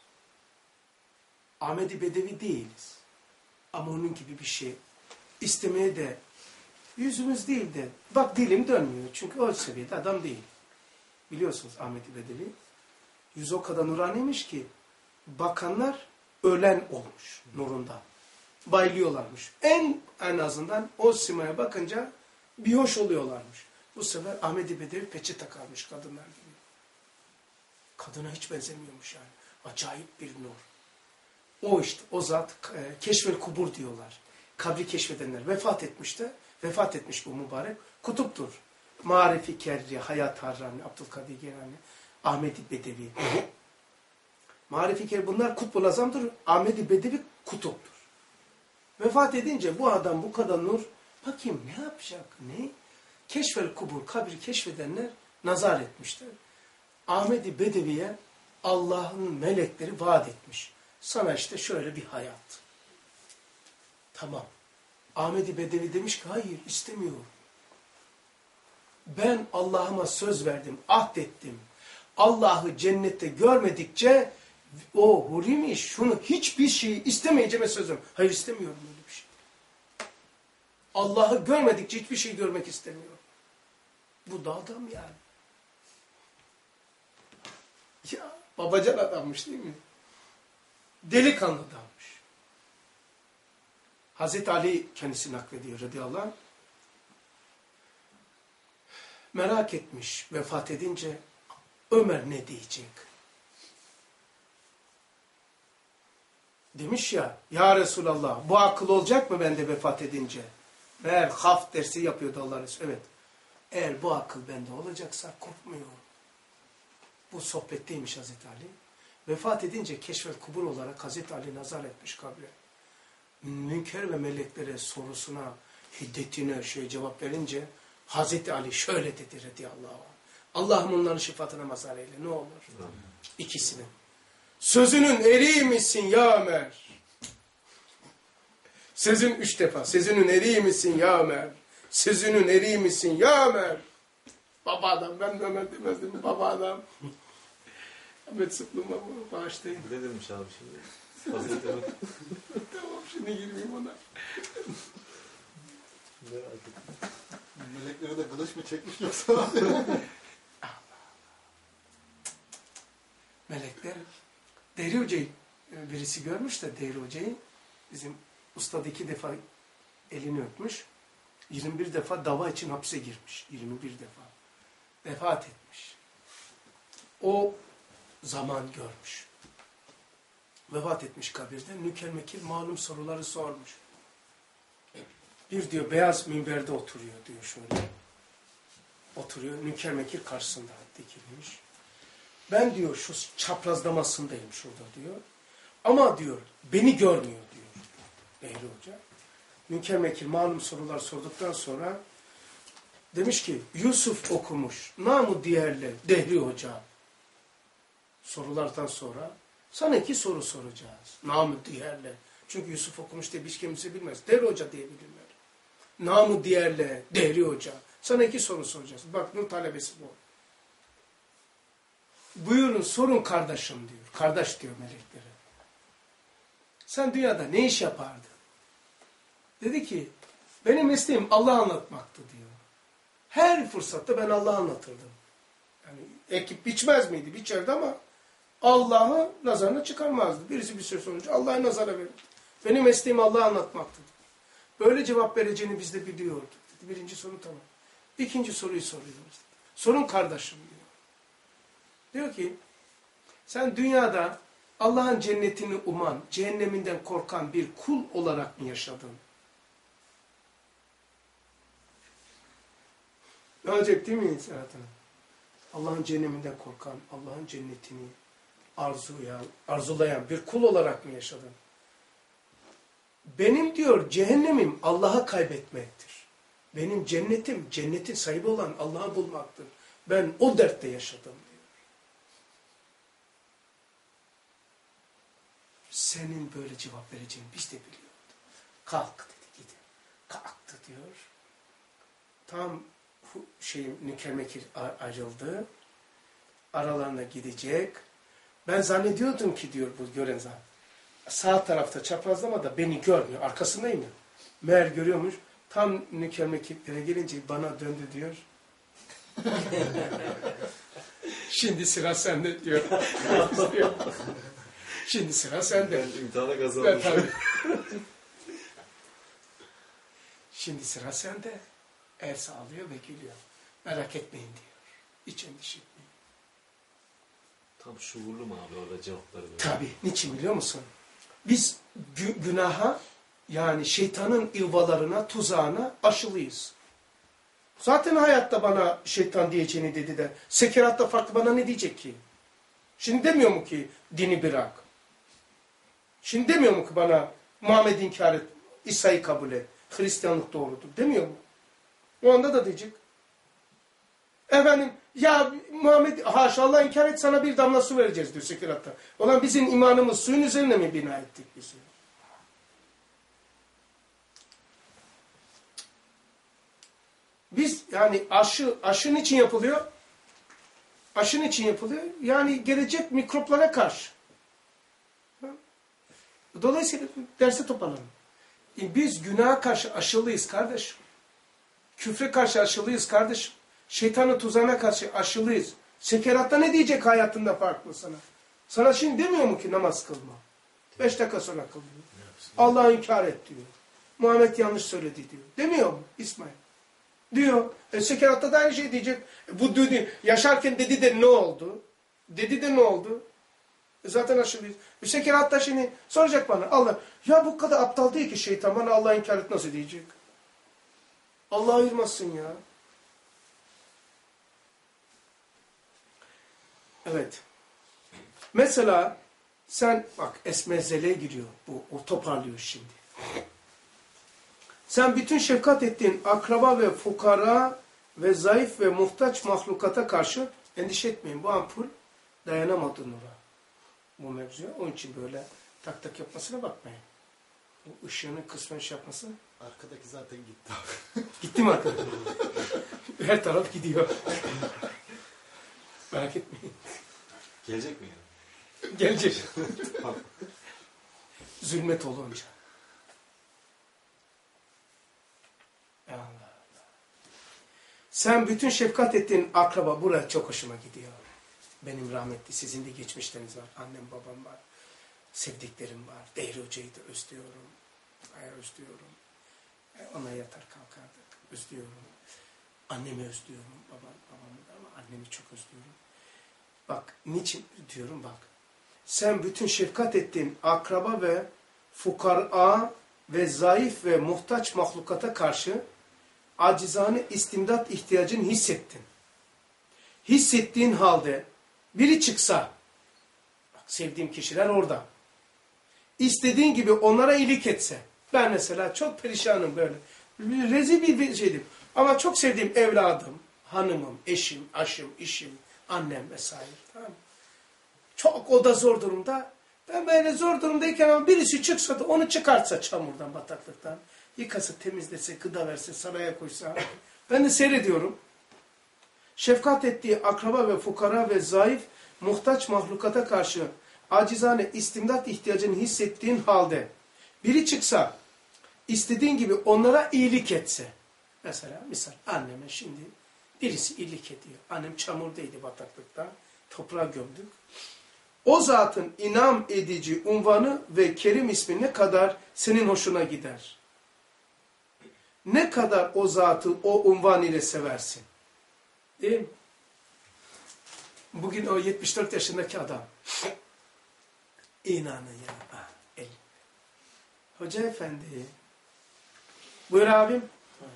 Ahmet-i Bedevi değiliz. Ama onun gibi bir şey istemeye de yüzümüz değil de bak dilim dönmüyor. Çünkü o seviyede adam değil. Biliyorsunuz Ahmet-i Bedevi. Yüz o kadar nuraniymiş ki bakanlar ölen olmuş nurunda. Bayılıyorlarmış. En azından o simaya bakınca bir hoş oluyorlarmış. Bu sefer Ahmet-i Bedevi peçe takarmış kadınlar gibi. Kadına hiç benzemiyormuş yani. Acayip bir nur. O işte, o zat keşfel kubur diyorlar. Kabri keşfedenler vefat etmiş bu mübarek. Kutuptur. Marifi Kerri, Hayat Harrani, Abdülkadir Geylani, Ahmet-i Bedevi. Marifi Kerri bunlar kutbul azamdır. Ahmet-i Bedevi kutuptur. Vefat edince bu adam bu kadar nur, bakayım ne yapacak, ne? Keşfel kubur, kabri keşfedenler nazar etmişler. Ahmet-i Bedevi'ye Allah'ın melekleri vaat etmiş. Sana işte şöyle bir hayat. Tamam. Ahmet-i Bedevi demiş ki hayır istemiyorum. Ben Allah'ıma söz verdim, ahdettim. Allah'ı cennette görmedikçe o hurimiş şunu hiçbir şeyi istemeyeceğime söz veriyorum. Hayır istemiyorum öyle bir şey. Allah'ı görmedikçe hiçbir şey görmek istemiyorum. Bu da adam yani. Ya babacan adammış değil mi? Delikanlı adammış. Hazreti Ali kendisi naklediyor radıyallahu anh. Merak etmiş vefat edince Ömer ne diyecek? Demiş ya, ya Resulallah bu akıl olacak mı bende vefat edince? Meğer haf dersi yapıyordu Allah Resulü. Evet. Eğer bu akıl bende olacaksa korkmuyorum. Bu sohbetteymiş Hazreti Ali. Vefat edince keşfel kubur olarak Hazreti Ali nazar etmiş kabre. Münker ve meleklere sorusuna, hiddetine cevap verince Hazreti Ali şöyle dedi radıyallahu anh. Allah'ım onların şifatına mazhar eyle ne olur. İkisinin. Sözünün eriği misin ya Ömer? Sözün 3 defa. Sözünün eriği misin ya Ömer? Sözünün eriği misin ya Ömer? Baba adam. Ben de Ömer demezdim. Baba adam. Ahmet Sıklım'a bağışlayın. Ne demiş abi şimdi? Hazreti Ömer. Tamam şimdi girmeyeyim ona. Merak ettim. Meleklere de kılıç mı çekmiş yoksa? Melekler Değri Hoca'yı birisi görmüş de Değri Hoca'yı bizim ustad 2 defa elini öpmüş. 21 defa dava için hapse girmiş. 21 defa. Vefat etmiş. O zaman görmüş. Vefat etmiş kabirde. Nükel malum soruları sormuş. Bir diyor beyaz minberde oturuyor diyor şöyle. Oturuyor. Nükel karşısında dikilmiş. Ben diyor şu çaprazlamasındayım şurada diyor. Ama diyor beni görmüyor diyor Behri Hoca. Nükel malum sorular sorduktan sonra demiş ki Yusuf okumuş. Namı diğerle Dehri Hoca. Sorulardan sonra sana 2 soru soracağız. Namı diğerle. Çünkü Yusuf okumuş diye hiç kimse bilmez. Dehri Hoca diye bilirler. Namı diğerle Dehri Hoca. Sana 2 soru soracağız. Bak bunun talebesi bu. Buyurun sorun kardeşim diyor. Kardeş diyor meleklere. Sen dünyada ne iş yapardın? Dedi ki benim mesleğim Allah anlatmaktı diyor. Her fırsatta ben Allah'ı anlatırdım. Yani ekip biçmez miydi? Biçerdi ama Allah'ı nazarına çıkarmazdı. Birisi bir söz sorunca Allah'ı nazara verir. Benim mesleğim Allah'ı anlatmaktı. Böyle cevap vereceğini biz de biliyorduk. Dedi. 1. soru tamam. 2. soruyu soruyoruz. Sorun kardeşim diyor. Diyor ki sen dünyada Allah'ın cennetini uman, cehenneminden korkan bir kul olarak mı yaşadın? Ne olacak değil mi insan hayatına? Allah'ın cehenneminden korkan, Allah'ın cennetini arzulayan bir kul olarak mı yaşadın? Benim diyor cehennemim Allah'ı kaybetmektir. Benim cennetim, cennetin sahibi olan Allah'ı bulmaktır. Ben o dertte yaşadım diyor. Senin böyle cevap vereceğini biz de biliyorduk. Kalk dedi gidin. Kalktı diyor. Tam Nükel ayrıldı. Aralarına gidecek. Ben zannediyordum ki diyor bu gören zat. Sağ tarafta çaprazlamada beni görmüyor. Arkasındayım ya. Meğer görüyormuş. Tam Nükel gelince bana döndü diyor. Şimdi sıra sende diyor. Şimdi sıra sende. İmtihana kazanmış. Şimdi sıra sende. El sağlıyor ve gülüyor. Merak etmeyin diyor. Hiç endişe etmeyin. Tam şuurlu mu abi orada cevapları böyle? Tabii. Niçin biliyor musun? Biz günaha yani şeytanın ilvalarına, tuzağına aşılıyız. Zaten hayatta bana şeytan diyeceğini dedi de sekeratta farklı bana ne diyecek ki? Şimdi demiyor mu ki dini bırak? Şimdi demiyor mu ki bana Muhammed inkar et, İsa'yı kabul et, Hristiyanlık doğrudur demiyor mu? O anda da diyecek. Efendim ya Muhammed haşa Allah inkar et sana bir damla su vereceğiz diyor sekeratta. Olan bizim imanımız suyun üzerine mi bina ettik biz? Biz yani aşı niçin yapılıyor? Aşı niçin yapılıyor? Yani gelecek mikroplara karşı. Dolayısıyla derse toparlanın. Biz günaha karşı aşılıyız kardeşim. Küfre karşı aşılıyız kardeşim. Şeytanın tuzağına karşı aşılıyız. Sekeratta ne diyecek hayatında farklı sana? Sana şimdi demiyor mu ki namaz kılma? 5 dakika sonra kıl diyor. Allah'ı inkar et diyor. Muhammed yanlış söyledi diyor. Demiyor mu İsmail? Diyor. Sekeratta da aynı şey diyecek. Bu dedi, yaşarken dedi de ne oldu? Dedi de ne oldu? Zaten aşırı. Sekeratta şimdi soracak bana. Allah, ya bu kadar aptal değil ki şeytan. Bana Allah'ı inkar et nasıl diyecek? Allah ayırmasın ya. Evet. Mesela sen bak esmezeliğe giriyor. O toparlıyor şimdi. Sen bütün şefkat ettiğin akraba ve fukara ve zayıf ve muhtaç mahlukata karşı endişe etmeyin. Bu ampul dayanamadı nura. Bu mevzuya. Onun için böyle tak tak yapmasına bakmayın. Bu ışığının kısmen şey yapması. Arkadaki zaten gitti. Gitti mi arkadaşlar? Her taraf gidiyor. Merak etmeyin. Gelecek mi yani? Gelecek. Zulmet olunca. Allah Allah. Sen bütün şefkat ettiğin akraba, buraya çok hoşuma gidiyor. Benim rahmetli, sizin de geçmişleriniz var. Annem, babam var. Sevdiklerim var. Değri Hoca'yı da özlüyorum. Özlüyorum. Ona yatar kalkardık. Özlüyorum. Annemi özlüyorum. Babamı da ama annemi çok özlüyorum. Bak, niçin diyorum bak. Sen bütün şefkat ettiğin akraba ve fukara ve zayıf ve muhtaç mahlukata karşı acizane istimdat ihtiyacını hissettin. Hissettiğin halde biri çıksa, bak sevdiğim kişiler orada, İstediğin gibi onlara iyilik etse, ben mesela çok perişanım böyle, rezil bir şeydim ama çok sevdiğim evladım, hanımım, eşim, aşım, işim, annem vesaire, tamam mı? Çok o da zor durumda. Ben böyle zor durumdayken ama birisi çıksa da onu çıkartsa çamurdan, bataklıktan, yıkasa, temizlese, gıda verse, saraya koysa, ben de seyrediyorum. Şefkat ettiği akraba ve fukara ve zayıf, muhtaç mahlukata karşı acizane istimdat ihtiyacını hissettiğin halde biri çıksa, istediğin gibi onlara iyilik etse, mesela misal anneme şimdi birisi iyilik ediyor. Annem çamurdaydı bataklıkta, toprağa gömdük. O zatın inam edici unvanı ve kerim ismi ne kadar senin hoşuna gider. Ne kadar o zatı o unvan ile seversin. Değil mi? Bugün o 74 yaşındaki adam. İnanın ya. Hoca efendi. Buyur abim.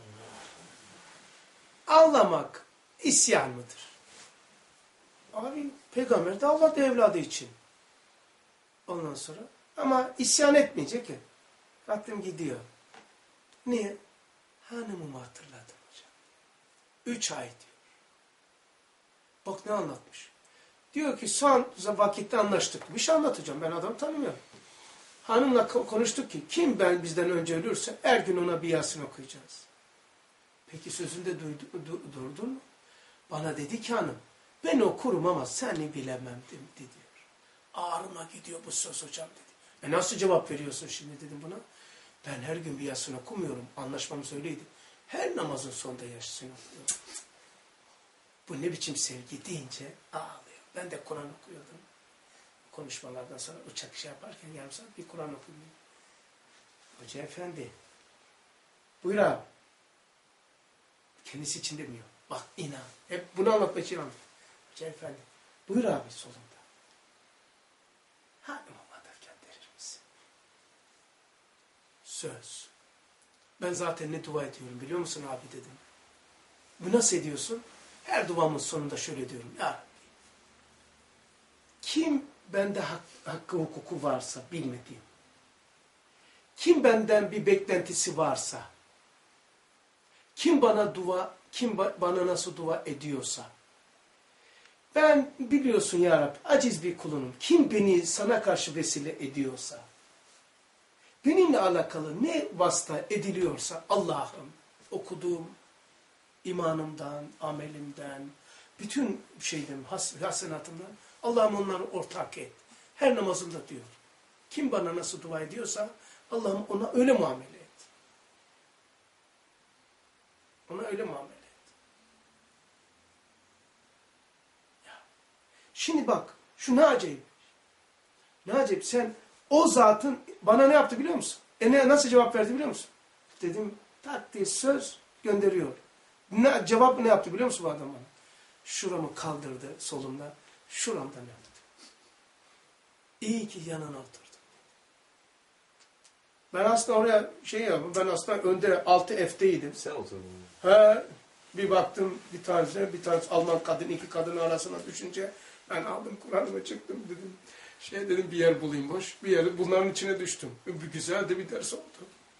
Ağlamak isyan mıdır? Abi peygamber de Allah da evladı için. Ondan sonra ama isyan etmeyecek ya. Aklım gidiyor. Niye? Hanımımı hatırladım hocam. 3 ay diyor. Bak ne anlatmış. Diyor ki son vakitte anlaştık. Bir şey anlatacağım. Ben adamı tanımıyorum. Hanımla konuştuk ki kim bizden önce ölürse her gün ona bir Yasin okuyacağız. Peki sözünde durdun mu? Bana dedi ki hanım ben okurum ama seni bilemem diyor. Ağrıma gidiyor bu söz hocam dedi. Nasıl cevap veriyorsun şimdi dedim buna. Ben her gün bir Yasin okumuyorum. Anlaşmamız öyleydi. Her namazın sonunda Yasin okuyorum. Bu ne biçim sevgi deyince ağlıyor. Ben de Kur'an okuyordum. Konuşmalardan sonra uçak şey yaparken yarım saat bir Kur'an okudum. Hoca efendi. Buyur abi. Kendisi için demiyor. Bak inan. Hep bunu anlatmak için anlatıyor. Hoca efendi. Buyur abi solunda. Hanımıma da gönderir misin? Söz. Ben zaten ne dua ediyorum biliyor musun abi dedim. Bu nasıl ediyorsun? Her duamın sonunda şöyle diyorum. Ya Rabbi. Kim bende hakkı hukuku varsa bilmediğim. Kim benden bir beklentisi varsa. Kim bana nasıl dua ediyorsa. Ben biliyorsun ya Rabbi aciz bir kulunum. Kim beni sana karşı vesile ediyorsa. Benimle alakalı ne vasıta ediliyorsa Allah'ım okuduğum imanımdan, amelimden, bütün şeyden, hasenatımdan Allah'ım onları ortak et. Her namazımda diyor. Kim bana nasıl dua ediyorsa Allah'ım ona öyle muamele et. Ona öyle muamele et. Ya. Şimdi bak, şu ne acayip. Ne acayip, sen o zatın bana ne yaptı biliyor musun? Nasıl cevap verdi biliyor musun? Dedim, takdir söz gönderiyor. Cevap ne yaptı biliyor musun bu adam bana? Şuramı kaldırdı solumda. Şuramdan yaptı. İyi ki yanına oturdum. Ben aslında oraya ben aslında önde 6F'teydim. Sen oturdun. Bir baktım bir tanesi Alman kadın, iki kadının arasına düşünce ben aldım Kur'an'ıma çıktım dedim. Dedim bir yer bulayım boş. Bir yer bunların içine düştüm. Bir güzel de bir ders oldu.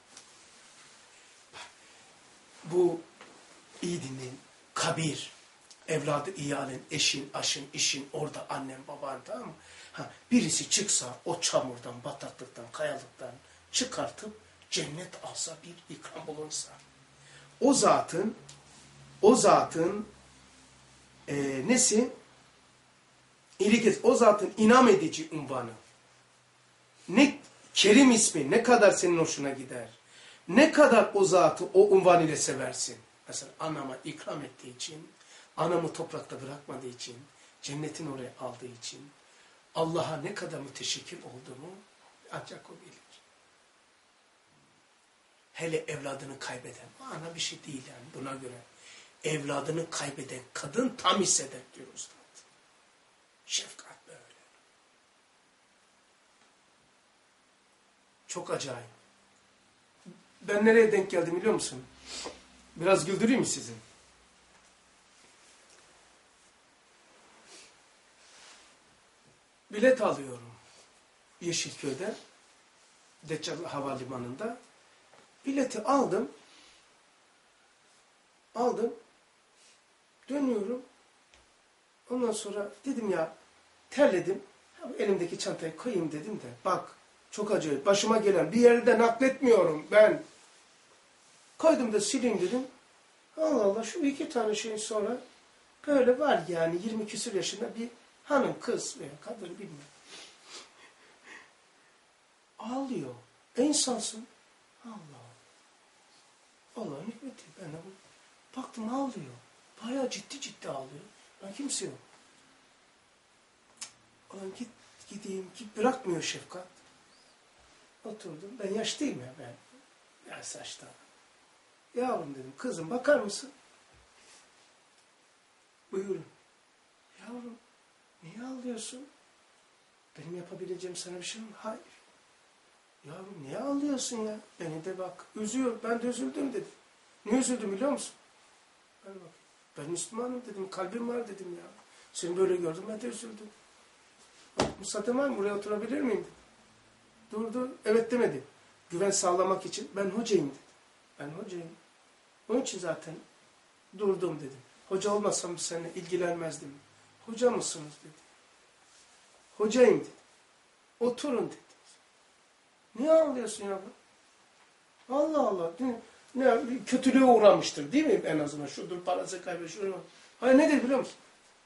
Bu iyi dinleyin. Kabir. Evladı iyalin, eşin, aşın, işin, orada annen, baban, tamam mı? Birisi çıksa o çamurdan, bataklıktan, kayalıktan çıkartıp cennet alsa, bir ikram bulunsa. O zatın nesi? O zatın inam edici unvanı. Ne Kerim ismi ne kadar senin hoşuna gider. Ne kadar o zatı o unvan ile seversin. Mesela anama ikram ettiği için, anamı toprakta bırakmadığı için, cennetin oraya aldığı için, Allah'a ne kadar müteşekkir olduğumu ancak o bilir. Hele evladını kaybeden, ana bir şey değil yani buna göre. Evladını kaybeden kadın tam hisseder diyor Üstad. Şefkat böyle. Çok acayip. Ben nereye denk geldim biliyor musun? Biraz güldüreyim mi sizi? Bilet alıyorum. Yeşilköy'de. Deccal Havalimanı'nda. Bileti aldım. Dönüyorum. Ondan sonra dedim ya terledim. Elimdeki çantayı koyayım dedim de bak çok acayip başıma gelen bir yerde nakletmiyorum ben. Koydum da sileyim dedim. Allah Allah şu iki tane şeyin sonra böyle var yani 20 küsur yaşında bir hanım kız veya kadın bilmiyorum. Ağlıyor. İnsansın. Allah. Allah'ın hikmeti. Ben de baktım ağlıyor. Bayağı ciddi ağlıyor. Ben kimse yok. Ulan gideyim. Bırakmıyor şefkat. Oturdum. Ben yaşlıyım ya ben. Ya saçta. Yavrum dedim. Kızım bakar mısın? Buyurun. Yavrum niye ağlıyorsun? Benim yapabileceğim sana bir şey mi? Hayır. Yavrum niye ağlıyorsun ya? Beni de bak. Üzüyor. Ben de üzüldüm dedim. Niye üzüldüm biliyor musun? Ben Müslümanım dedim. Kalbim var dedim ya. Seni böyle gördüm ben de üzüldüm. Müsaade var mı? Buraya oturabilir miyim? Durdu. Evet demedi. Güven sağlamak için ben hocayım dedi. Ben hocayım. Onun için zaten durdum dedim. Hoca olmasam seninle ilgilenmezdim. Hoca mısınız dedi. Hocayım dedi. Oturun dedi. Niye ağlıyorsun ya? Allah Allah. Ne, kötülüğe uğramıştır değil mi en azından? Şudur parası kaybediyor. Hayır ne dedi biliyor musun?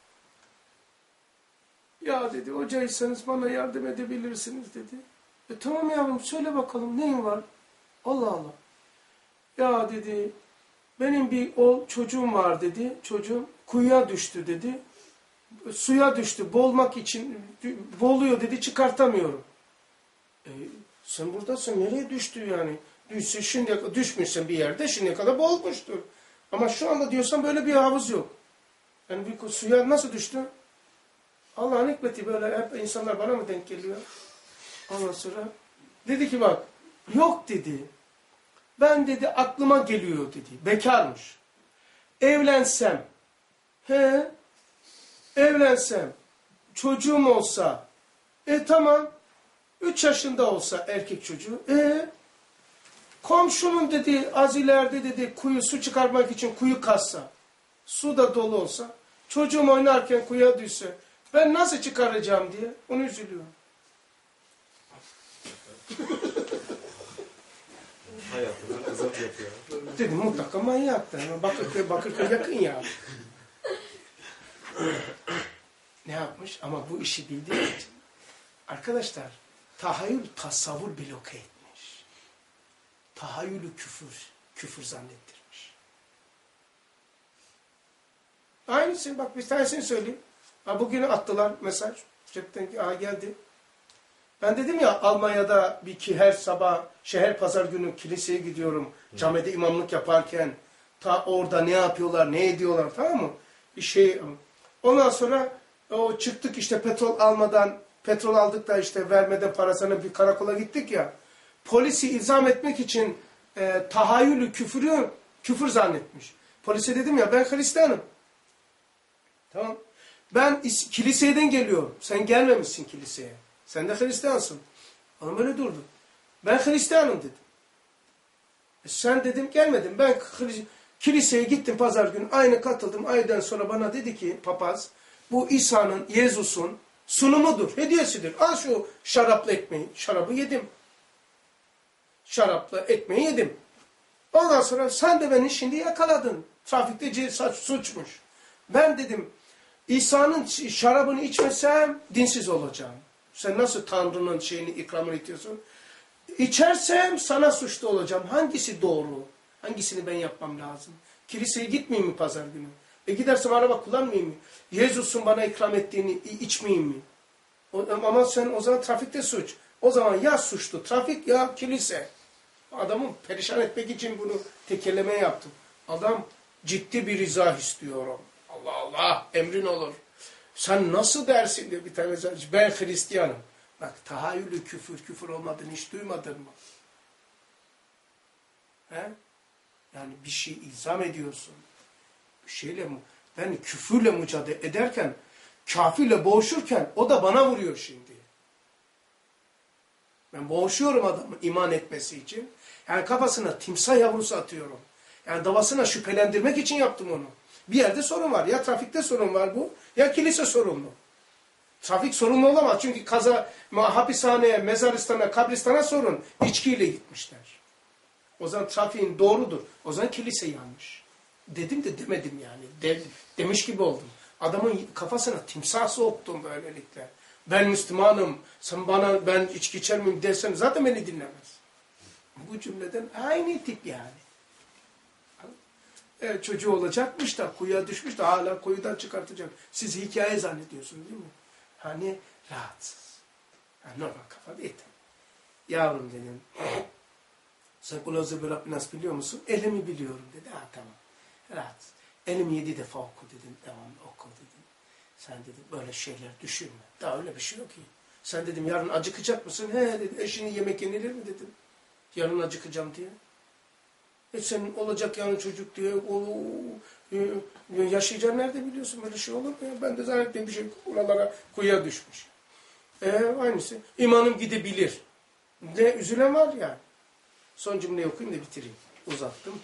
Ya dedi hocaysanız bana yardım edebilirsiniz dedi. Tamam yavrum söyle bakalım neyin var? Allah Allah. Ya dedi benim bir çocuğum var dedi. Çocuğum kuyuya düştü dedi. Suya düştü. Boğulmak için boğuluyor dedi çıkartamıyorum. Sen buradasın nereye düştü yani? Düşse şimdi düşmüşsün bir yerde şimdiye kadar boğulmuştur. Ama şu anda diyorsan böyle bir havuz yok. Yani bir suya nasıl düştü? Allah'ın hikmeti böyle hep insanlar bana mı denk geliyor? Ondan sonra dedi ki bak yok dedi. Ben dedi aklıma geliyor dedi. Bekarmış. Evlensem. Evlensem. Çocuğum olsa. Tamam. 3 yaşında olsa erkek çocuğu. Komşunun dedi az ileride dedi su çıkarmak için kuyu kazsa. Su da dolu olsa. Çocuğum oynarken kuyuya düşse. Ben nasıl çıkaracağım diye onu üzülüyorum. Hayatını azap yapıyor. Dedim mutlaka manyaktı. Bakırköy yakın ya. Ne yapmış? Ama bu işi bildiği için. Arkadaşlar tahayyül tasavvur bloke etmiş. Tahayyülü küfür zannettirmiş. Aynısını bak bir tanesini söyleyeyim. Bugün attılar mesaj. Cepten geldi. Ben dedim ya Almanya'da her sabah şehir pazar günü kiliseye gidiyorum. Camide imamlık yaparken Ta orada ne yapıyorlar, ne ediyorlar, tamam mı? Bir şey. Ondan sonra o çıktık işte petrol almadan, petrol aldık da işte vermeden parasını bir karakola gittik ya. Polisi ilzam etmek için tahayyülü küfür zannetmiş. Polise dedim ya ben Hristiyanım. Tamam. Ben kiliseden geliyorum. Sen gelmemişsin kiliseye. Sen de Hristiyansın. Adam öyle durdu. Ben Hristiyanım dedim. Sen dedim gelmedim. Ben kiliseye gittim pazar günü. Aynı katıldım. Aydan sonra bana dedi ki papaz bu İsa'nın, Yezus'un sunumudur. Hediyesidir. Al şu şaraplı ekmeği. Şarabı yedim. Şaraplı ekmeği yedim. Ondan sonra sen de beni şimdi yakaladın. Trafikte suçmuş. Ben dedim İsa'nın şarabını içmesem dinsiz olacağım. Sen nasıl Tanrı'nın şeyini ikramını itiyorsun? İçersem sana suçlu olacağım. Hangisi doğru? Hangisini ben yapmam lazım? Kiliseye gitmeyeyim mi pazar günü? Gidersem araba kullanmayayım mı? Yezus'un bana ikram ettiğini içmeyeyim mi? Ama sen o zaman trafikte suç. O zaman ya suçlu trafik ya kilise. Adamı perişan etmek için bunu tekerleme yaptım. Adam ciddi bir izah istiyorum. Allah Allah emrin olur. Sen nasıl dersin diyor bir tane. Ben Hristiyanım. Bak tahayyülü küfür olmadığını hiç duymadın mı? He? Yani bir şey ilzam ediyorsun. Bir şeyle ben küfürle mücadele ederken, kafirle boğuşurken o da bana vuruyor şimdi. Ben boğuşuyorum adamın iman etmesi için. Yani kafasına timsah yavrusu atıyorum. Yani davasına şüphelendirmek için yaptım onu. Bir yerde sorun var. Ya trafikte sorun var bu, ya kilise sorunlu. Trafik sorunlu olamaz. Çünkü hapishaneye, mezaristana, kabristana sorun. İçkiyle gitmişler. O zaman trafiğin doğrudur. O zaman kilise yanlış. Dedim de demedim yani. Demiş gibi oldum. Adamın kafasına timsah soktum böylelikle. Ben Müslümanım, sen bana ben içki içer miyim dersen zaten beni dinlemez. Bu cümleden aynı tip yani. Çocuğu olacakmış da kuyuya düşmüş de hala kuyudan çıkartacak. Siz hikaye zannediyorsunuz değil mi? Hani rahatsız. Yani normal kafa değil. Yavrum dedim. Sen Kul Auzu bi Rabbin Nas biliyor musun? Elimi biliyorum dedi. Ha tamam. Rahatsız. Elimi 7 defa oku dedim. Devamlı oku dedim. Sen dedim böyle şeyler düşünme. Daha öyle bir şey yok ki. Sen dedim yarın acıkacak mısın? He dedim. Eşinin yemek yenilir mi dedim. Yarın acıkacağım diye. Senin olacak yarın çocuk diye yaşayacağım nerede biliyorsun böyle şey olur mu ya? Ben de zannettiğim bir şey oralara kuyuya düşmüş. Aynısı. İmanım gidebilir. Ne üzülen var ya. Son cümleyi okuyayım da bitireyim. Uzattım.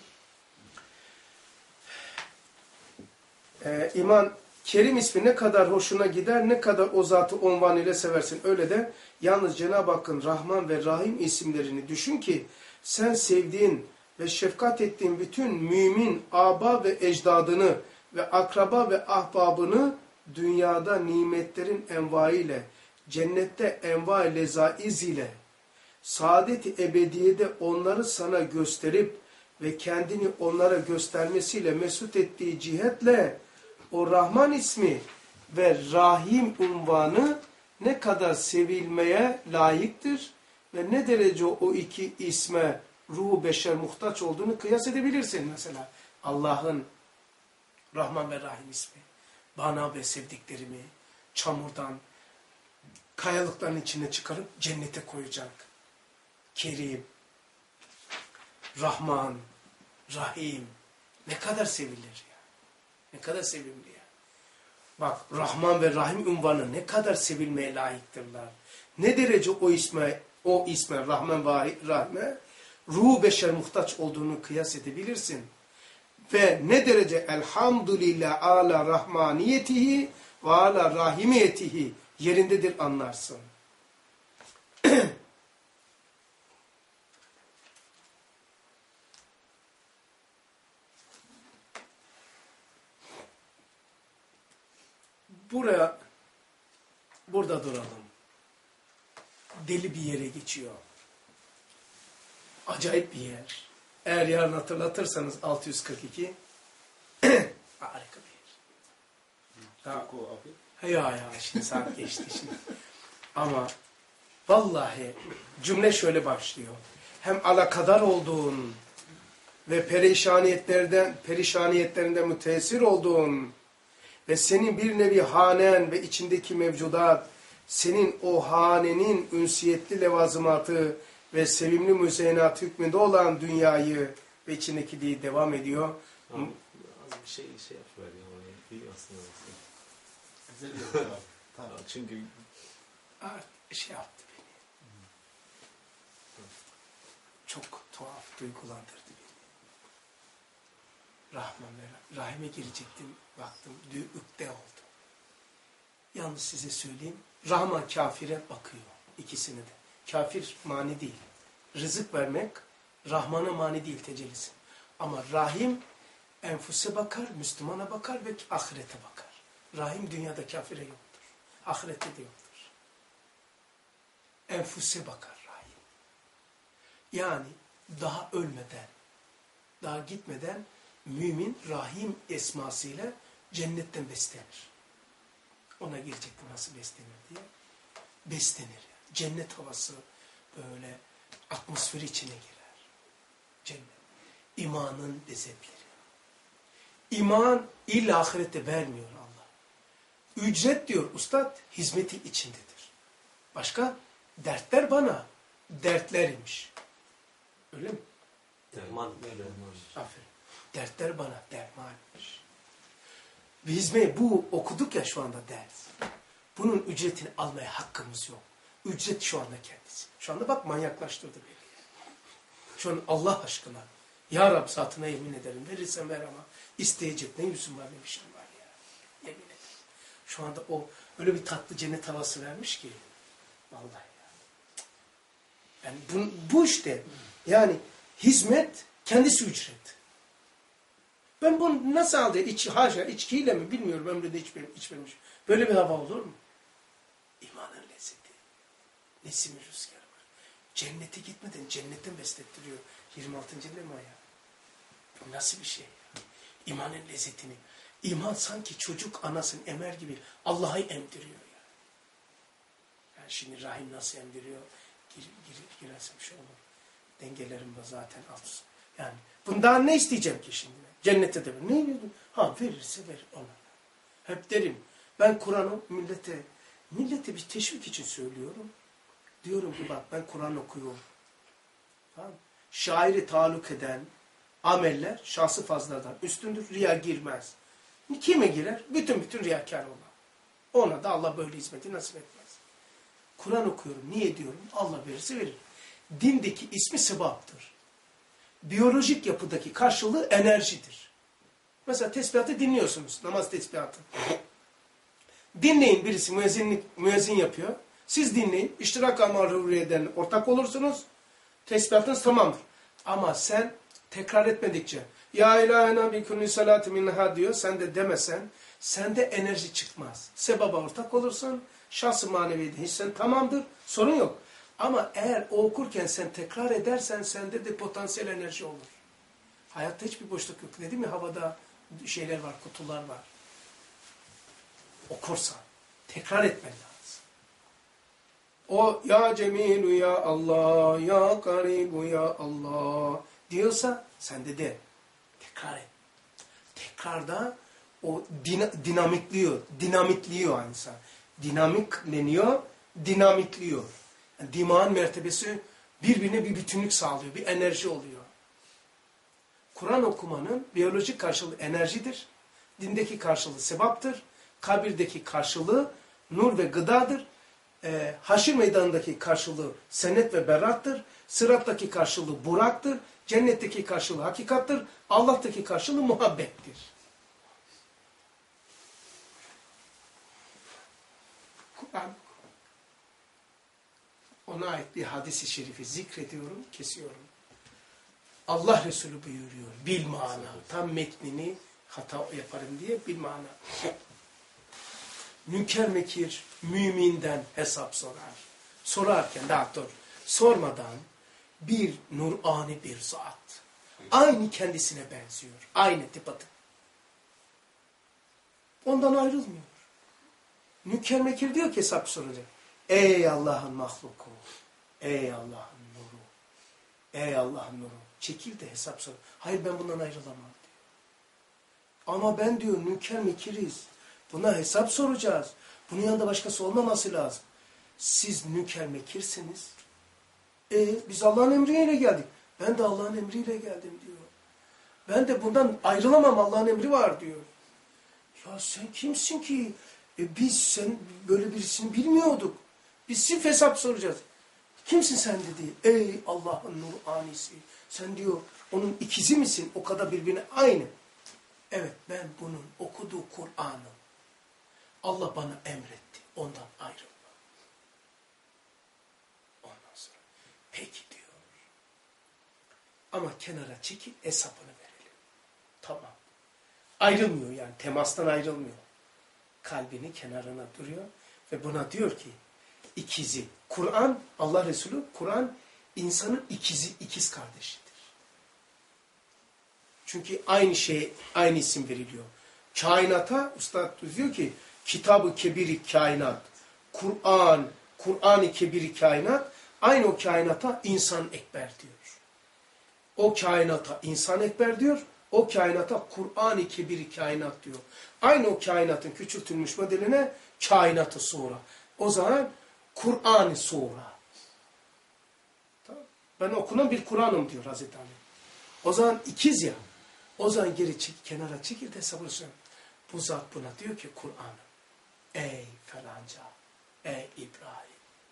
İman Kerim ismi ne kadar hoşuna gider, ne kadar o zatı unvan ile seversin. Öyle de yalnız Cenab-ı Hakk'ın Rahman ve Rahim isimlerini düşün ki sen sevdiğin ve şefkat ettiğin bütün mümin aba ve ecdadını ve akraba ve ahbabını dünyada nimetlerin envaiyle, cennette enva-i lezaiz ile, saadet-i ebediyede onları sana gösterip ve kendini onlara göstermesiyle mesut ettiği cihetle o Rahman ismi ve Rahim unvanı ne kadar sevilmeye layıktır ve ne derece o iki isme ruhu beşer muhtaç olduğunu kıyas edebilirsin mesela. Allah'ın Rahman ve Rahim ismi. Bana ve sevdiklerimi çamurdan, kayalıkların içine çıkarıp cennete koyacak. Kerim, Rahman, Rahim. Ne kadar sevilir ya. Ne kadar sevimli ya. Bak Rahman ve Rahim unvanı ne kadar sevilmeye layıktırlar. Ne derece o isme Rahman ve Rahim'e ruhu beşer muhtaç olduğunu kıyas edebilirsin. Ve ne derece elhamdülillah ala rahmaniyetihi ve ala rahimiyetihi yerindedir anlarsın. Burada duralım. Deli bir yere geçiyor. Acayip bir yer. Eğer yarın hatırlatırsanız 642 harika bir yer. Ya şimdi saat geçti şimdi. Ama vallahi cümle şöyle başlıyor. Hem alakadar olduğun ve perişaniyetlerinden müteessir olduğun ve senin bir nevi hanen ve içindeki mevcudat, senin o hanenin ünsiyetli levazımatı ve sevimli müzeyyenat hükmünde olan dünyayı ve içindeki diye devam ediyor. Ama az bir şey yapıver ya. İyi aslında. Güzel yok abi. Tamam. Çünkü Şey yaptı beni. Çok tuhaf duygulandırdı beni. Rahman ve Rahim'e girecektim. Baktım, ükte oldu. Yalnız size söyleyeyim. Rahman kafire bakıyor. İkisini de. Kafir mani değil. Rızık vermek Rahman'a mani değil tecellisi. Ama Rahim enfuse bakar, Müslümana bakar ve ahirete bakar. Rahim dünyada kafire yoktur. Ahirette de yoktur. Enfuse bakar Rahim. Yani daha ölmeden, daha gitmeden mümin Rahim esmasıyla cennetten beslenir. Ona girecektim nasıl beslenir diye. Beslenir. Yani. Cennet havası böyle atmosferi içine girer. Cennet. İmanın lezzetleri. İman illa ahirette vermiyor Allah. Ücret diyor ustad hizmeti içindedir. Başka? Dertler bana dertlermiş. Öyle mi? derman öyle. Aferin. Dertler bana dermanmış. Bu okuduk ya şu anda ders. Bunun ücretini almaya hakkımız yok. Ücret şu anda kendisi. Şu anda bak manyaklaştırdı beni. Şu an Allah aşkına. Ya Rab zatına yemin ederim. Verirsen ver ama isteyecek ne yüzüm var ne bir şey var ya. Yemin ederim. Şu anda o öyle bir tatlı cennet havası vermiş ki. Vallahi ya. Yani bu işte. Yani hizmet kendisi ücret. Ben bunu nasıl aldı? Haşa içkiyle mi bilmiyorum. Ömrümde içmemiş. Böyle bir hava olur mu? İmanın lezzeti. Nesimi rüzgarı var. Cennete gitmeden cennetten beslettiriyor. 26. lemaya. Bu nasıl bir şey? İmanın lezzetini. İman sanki çocuk anasını emer gibi Allah'ı emdiriyor. Yani şimdi rahim nasıl emdiriyor? Girersin bir şey olur. Dengelerim de zaten alt. Yani bundan ne isteyeceğim ki şimdi? Cennete de ver. Ne diyordum? Ha verirse ver ona. Hep derim. Ben Kur'an'ı millete bir teşvik için söylüyorum. Diyorum ki bak ben Kur'an okuyorum. Tamam. Şairi taluk eden ameller şahsı fazladan üstündür. Riya girmez. Kime girer? Bütün riyakar olan. Ona da Allah böyle hizmeti nasip etmez. Kur'an okuyorum. Niye diyorum? Allah verirse verir. Dindeki ismi sebaptır. Biyolojik yapıdaki karşılığı enerjidir. Mesela tesbihatı dinliyorsunuz. Namaz tesbihatı. Dinleyin birisi müezzin yapıyor. Siz dinleyin. İştirak amaruriyeden ortak olursunuz. Tesbihatınız tamamdır. Ama sen tekrar etmedikçe Ya ilahena bi kulli salati minha diyor. Sen de demesen sende enerji çıkmaz. Sebaba ortak olursun. Şahs-ı maneviyede hissen tamamdır. Sorun yok. Ama eğer o okurken sen tekrar edersen sende de potansiyel enerji olur. Hayatta hiçbir boşluk yok. Dedim ya havada şeyler var, kutular var. Okursan tekrar etmen lazım. O ya Cemilu ya Allah, ya Garibu ya Allah diyorsa sende de tekrar et. Tekrarda o dinamitliyor insan. Dinamikleniyor, dinamitliyor. Yani dimağın mertebesi birbirine bir bütünlük sağlıyor, bir enerji oluyor. Kur'an okumanın biyolojik karşılığı enerjidir. Dindeki karşılığı sevaptır. Kabirdeki karşılığı nur ve gıdadır. Haşir meydanındaki karşılığı senet ve berattır. Sırattaki karşılığı buraktır. Cennetteki karşılığı hakikattır. Allah'taki karşılığı muhabbettir. Kur'an ona ait bir hadis-i şerifi zikrediyorum, kesiyorum. Allah Resulü buyuruyor, bil mana. Tam metnini hata yaparım diye bil mana. Münker mekir müminden hesap sorar. Sorarken daha dur, sormadan bir nurani bir zat. Aynı kendisine benziyor. Aynı tıpatıp. Ondan ayrılmıyor. Münker mekir diyor ki hesap soracak. Ey Allah'ın mahluku. Ey Allah'ın nuru. Ey Allah'ın nuru. çekil de hesap sor. Hayır ben bundan ayrılamam diyor. Ama ben diyor münker mekiriz. Buna hesap soracağız. Bunun yanında başkası olmaması lazım. Siz münker mekirsiniz. Biz Allah'ın emriyle geldik. Ben de Allah'ın emriyle geldim diyor. Ben de bundan ayrılamam, Allah'ın emri var diyor. Ya sen kimsin ki? Biz sen böyle birisini bilmiyorduk. Biz sırf hesap soracağız. Kimsin sen dedi. Ey Allah'ın nur anisi. Sen diyor onun ikizi misin? O kadar birbirine aynı. Evet ben bunun okuduğu Kur'an'ı Allah bana emretti. Ondan ayrılma. Ondan sonra peki diyor. Ama kenara çekip hesabını verelim. Tamam. Ayrılmıyor yani. Temastan ayrılmıyor. Kalbini kenarına duruyor ve buna diyor ki ikizi. Kur'an, Allah Resulü, Kur'an insanın ikiz kardeşidir. Çünkü aynı şey, aynı isim veriliyor. Kainata, Üstad diyor ki Kitab-ı Kebir-i Kainat, Kur'an, Kur'an-ı Kebir-i Kainat, aynı o kainata insan ekber diyor. O kainata insan ekber diyor, o kainata Kur'an-ı Kebir-i Kainat diyor. Aynı o kainatın küçültülmüş modeline kainatı sura. O zaman Kur'an-ı sura. Tamam. Ben okunan bir Kur'an'ım diyor Hazreti Ali. O zaman ikiz ya. O zaman geri kenara çekil de sabırsın. Bu zat buna diyor ki Kur'an'ım. Ey falanca, ey İbrahim.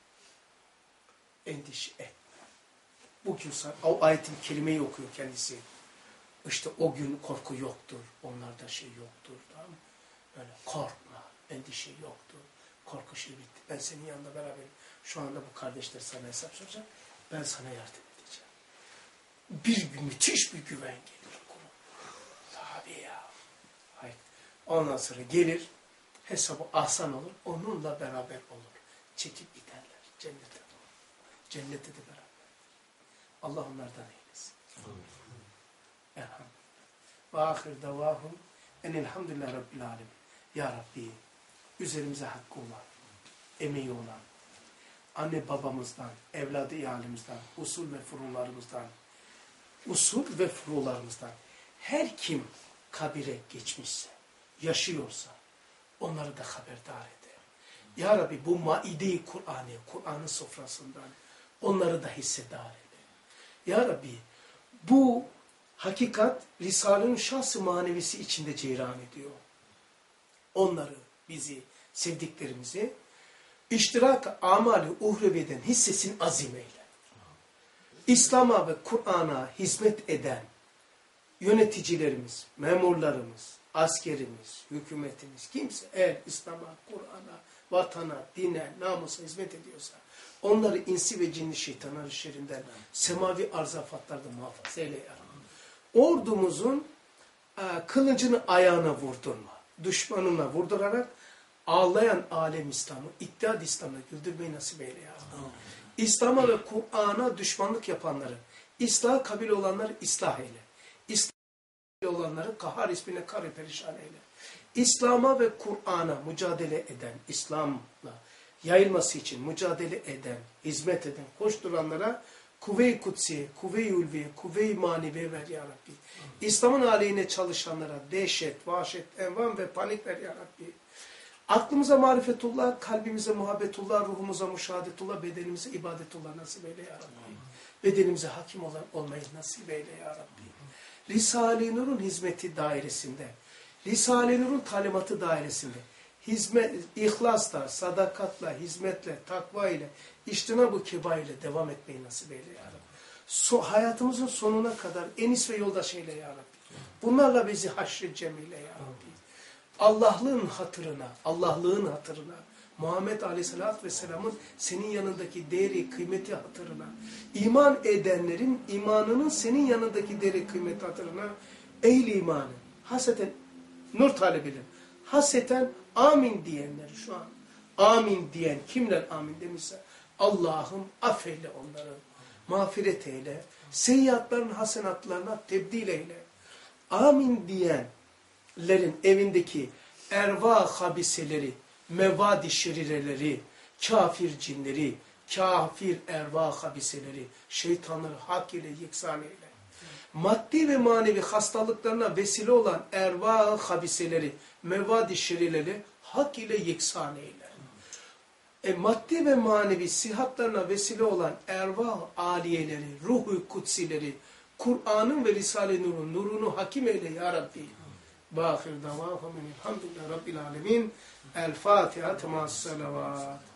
Endişe etme. Bugün o ayetin kelimeyi okuyor kendisi. İşte o gün korku yoktur. Onlarda şey yoktur. Tamam mı? Böyle korkma. Endişe yoktur. Korku şey bitti. Ben senin yanında beraberim. Şu anda bu kardeşler sana hesap soracak. Ben sana yardım edeceğim. Bir gün müthiş bir güven gelir. Tabii ya. Hayır. Ondan sonra gelir. Hesabı asan olur. Onunla beraber olur. Çekip giderler. Cennete doğru. Cennete de beraber. Allah onlardan eylesin. Elhamdülillah. Ve ahir davahum enelhamdülillah Rabbil alemin. Ya Rabbi, üzerimize hakkı olan, emeği olan, anne babamızdan, evladı iyalimizden, usul ve furularımızdan her kim kabire geçmişse, yaşıyorsa onları da haberdar eder. Ya Rabbi bu maide-i Kur'an'ın sofrasından onları da hissedar eder. Ya Rabbi bu hakikat Risale'nin şahs-ı manevisi içinde ceyran ediyor. Onları, bizi, sevdiklerimizi iştirak amali uhreviyeden hissesin azim eyle. İslam'a ve Kur'an'a hizmet eden yöneticilerimiz, memurlarımız, askerimiz, hükümetimiz, kimse eğer İslam'a, Kur'an'a, vatana, dine, namusa hizmet ediyorsa onları insi ve cinli şeytanların şerrinden semavi arzafatlarda muhafaza eyle ya Rabbi. Ordumuzun kılıcını ayağına vurdurma. Düşmanına vurdurarak ağlayan alem İslam'ı, İttihat İslam'ı güldürmeyi nasip eyle ya Rabbi. İslam'a ve Kur'an'a düşmanlık yapanları, İslam'a kabil olanları ıslah eyle. İslam'a olanları kahar ismine kar perişan eyle. İslam'a ve Kur'an'a mücadele eden, İslam'la yayılması için mücadele eden, hizmet eden, koşturanlara kuvve-i kutsi, kuvve-i ulvi, kuvve-i manevi ver ya Rabbi. İslam'ın aleyhine çalışanlara dehşet, vahşet, envam ve panik ver ya Rabbi. Aklımıza marifetullah, kalbimize muhabbetullah, ruhumuza müşahadetullah, bedenimize ibadetullah nasip eyle ya Rabbi. Bedenimize hakim olmayı nasip eyle ya Rabbi. Risale-i Nur'un hizmeti dairesinde, Risale-i Nur'un talimatı dairesinde, ihlasla, sadakatla, hizmetle, takva ile, içtina-bu keba ile devam etmeyi nasip eyle ya Rabbi. Hayatımızın sonuna kadar enis ve yoldaş eyle ya Rabbi. Bunlarla bizi haşr-ı cemile ya Rabbi. Allah'lığın hatırına, Muhammed Aleyhisselatü Vesselam'ın senin yanındaki değeri, kıymeti hatırına, iman edenlerin imanının senin yanındaki değeri, kıymeti hatırına, ehl-i imanı, haseten nur talebidir, haseten amin diyenler şu an, amin diyen kimler amin demişse, Allah'ım affeyle onları, mağfiret eyle, seyyiatların hasenatlarına tebdil eyle, amin diyenlerin evindeki erva habiseleri, mevadi şerireleri, kafir cinleri, kafir erva habiseleri, şeytanları hak ile yeksan eyle. maddi ve manevi hastalıklarına vesile olan ervah-ı habiseleri, mevad-i şerileri hak ile yeksan eyle. Maddi ve manevi sihatlarına vesile olan ervah-ı aliyeleri, ruh-u kutsileri, Kur'an'ın ve Risale-i Nur'un nurunu hakim eyle ya Rabbi. Bâhir davâhum elhamdülillahi Rabbil alemin. El Fatiha temas salavat.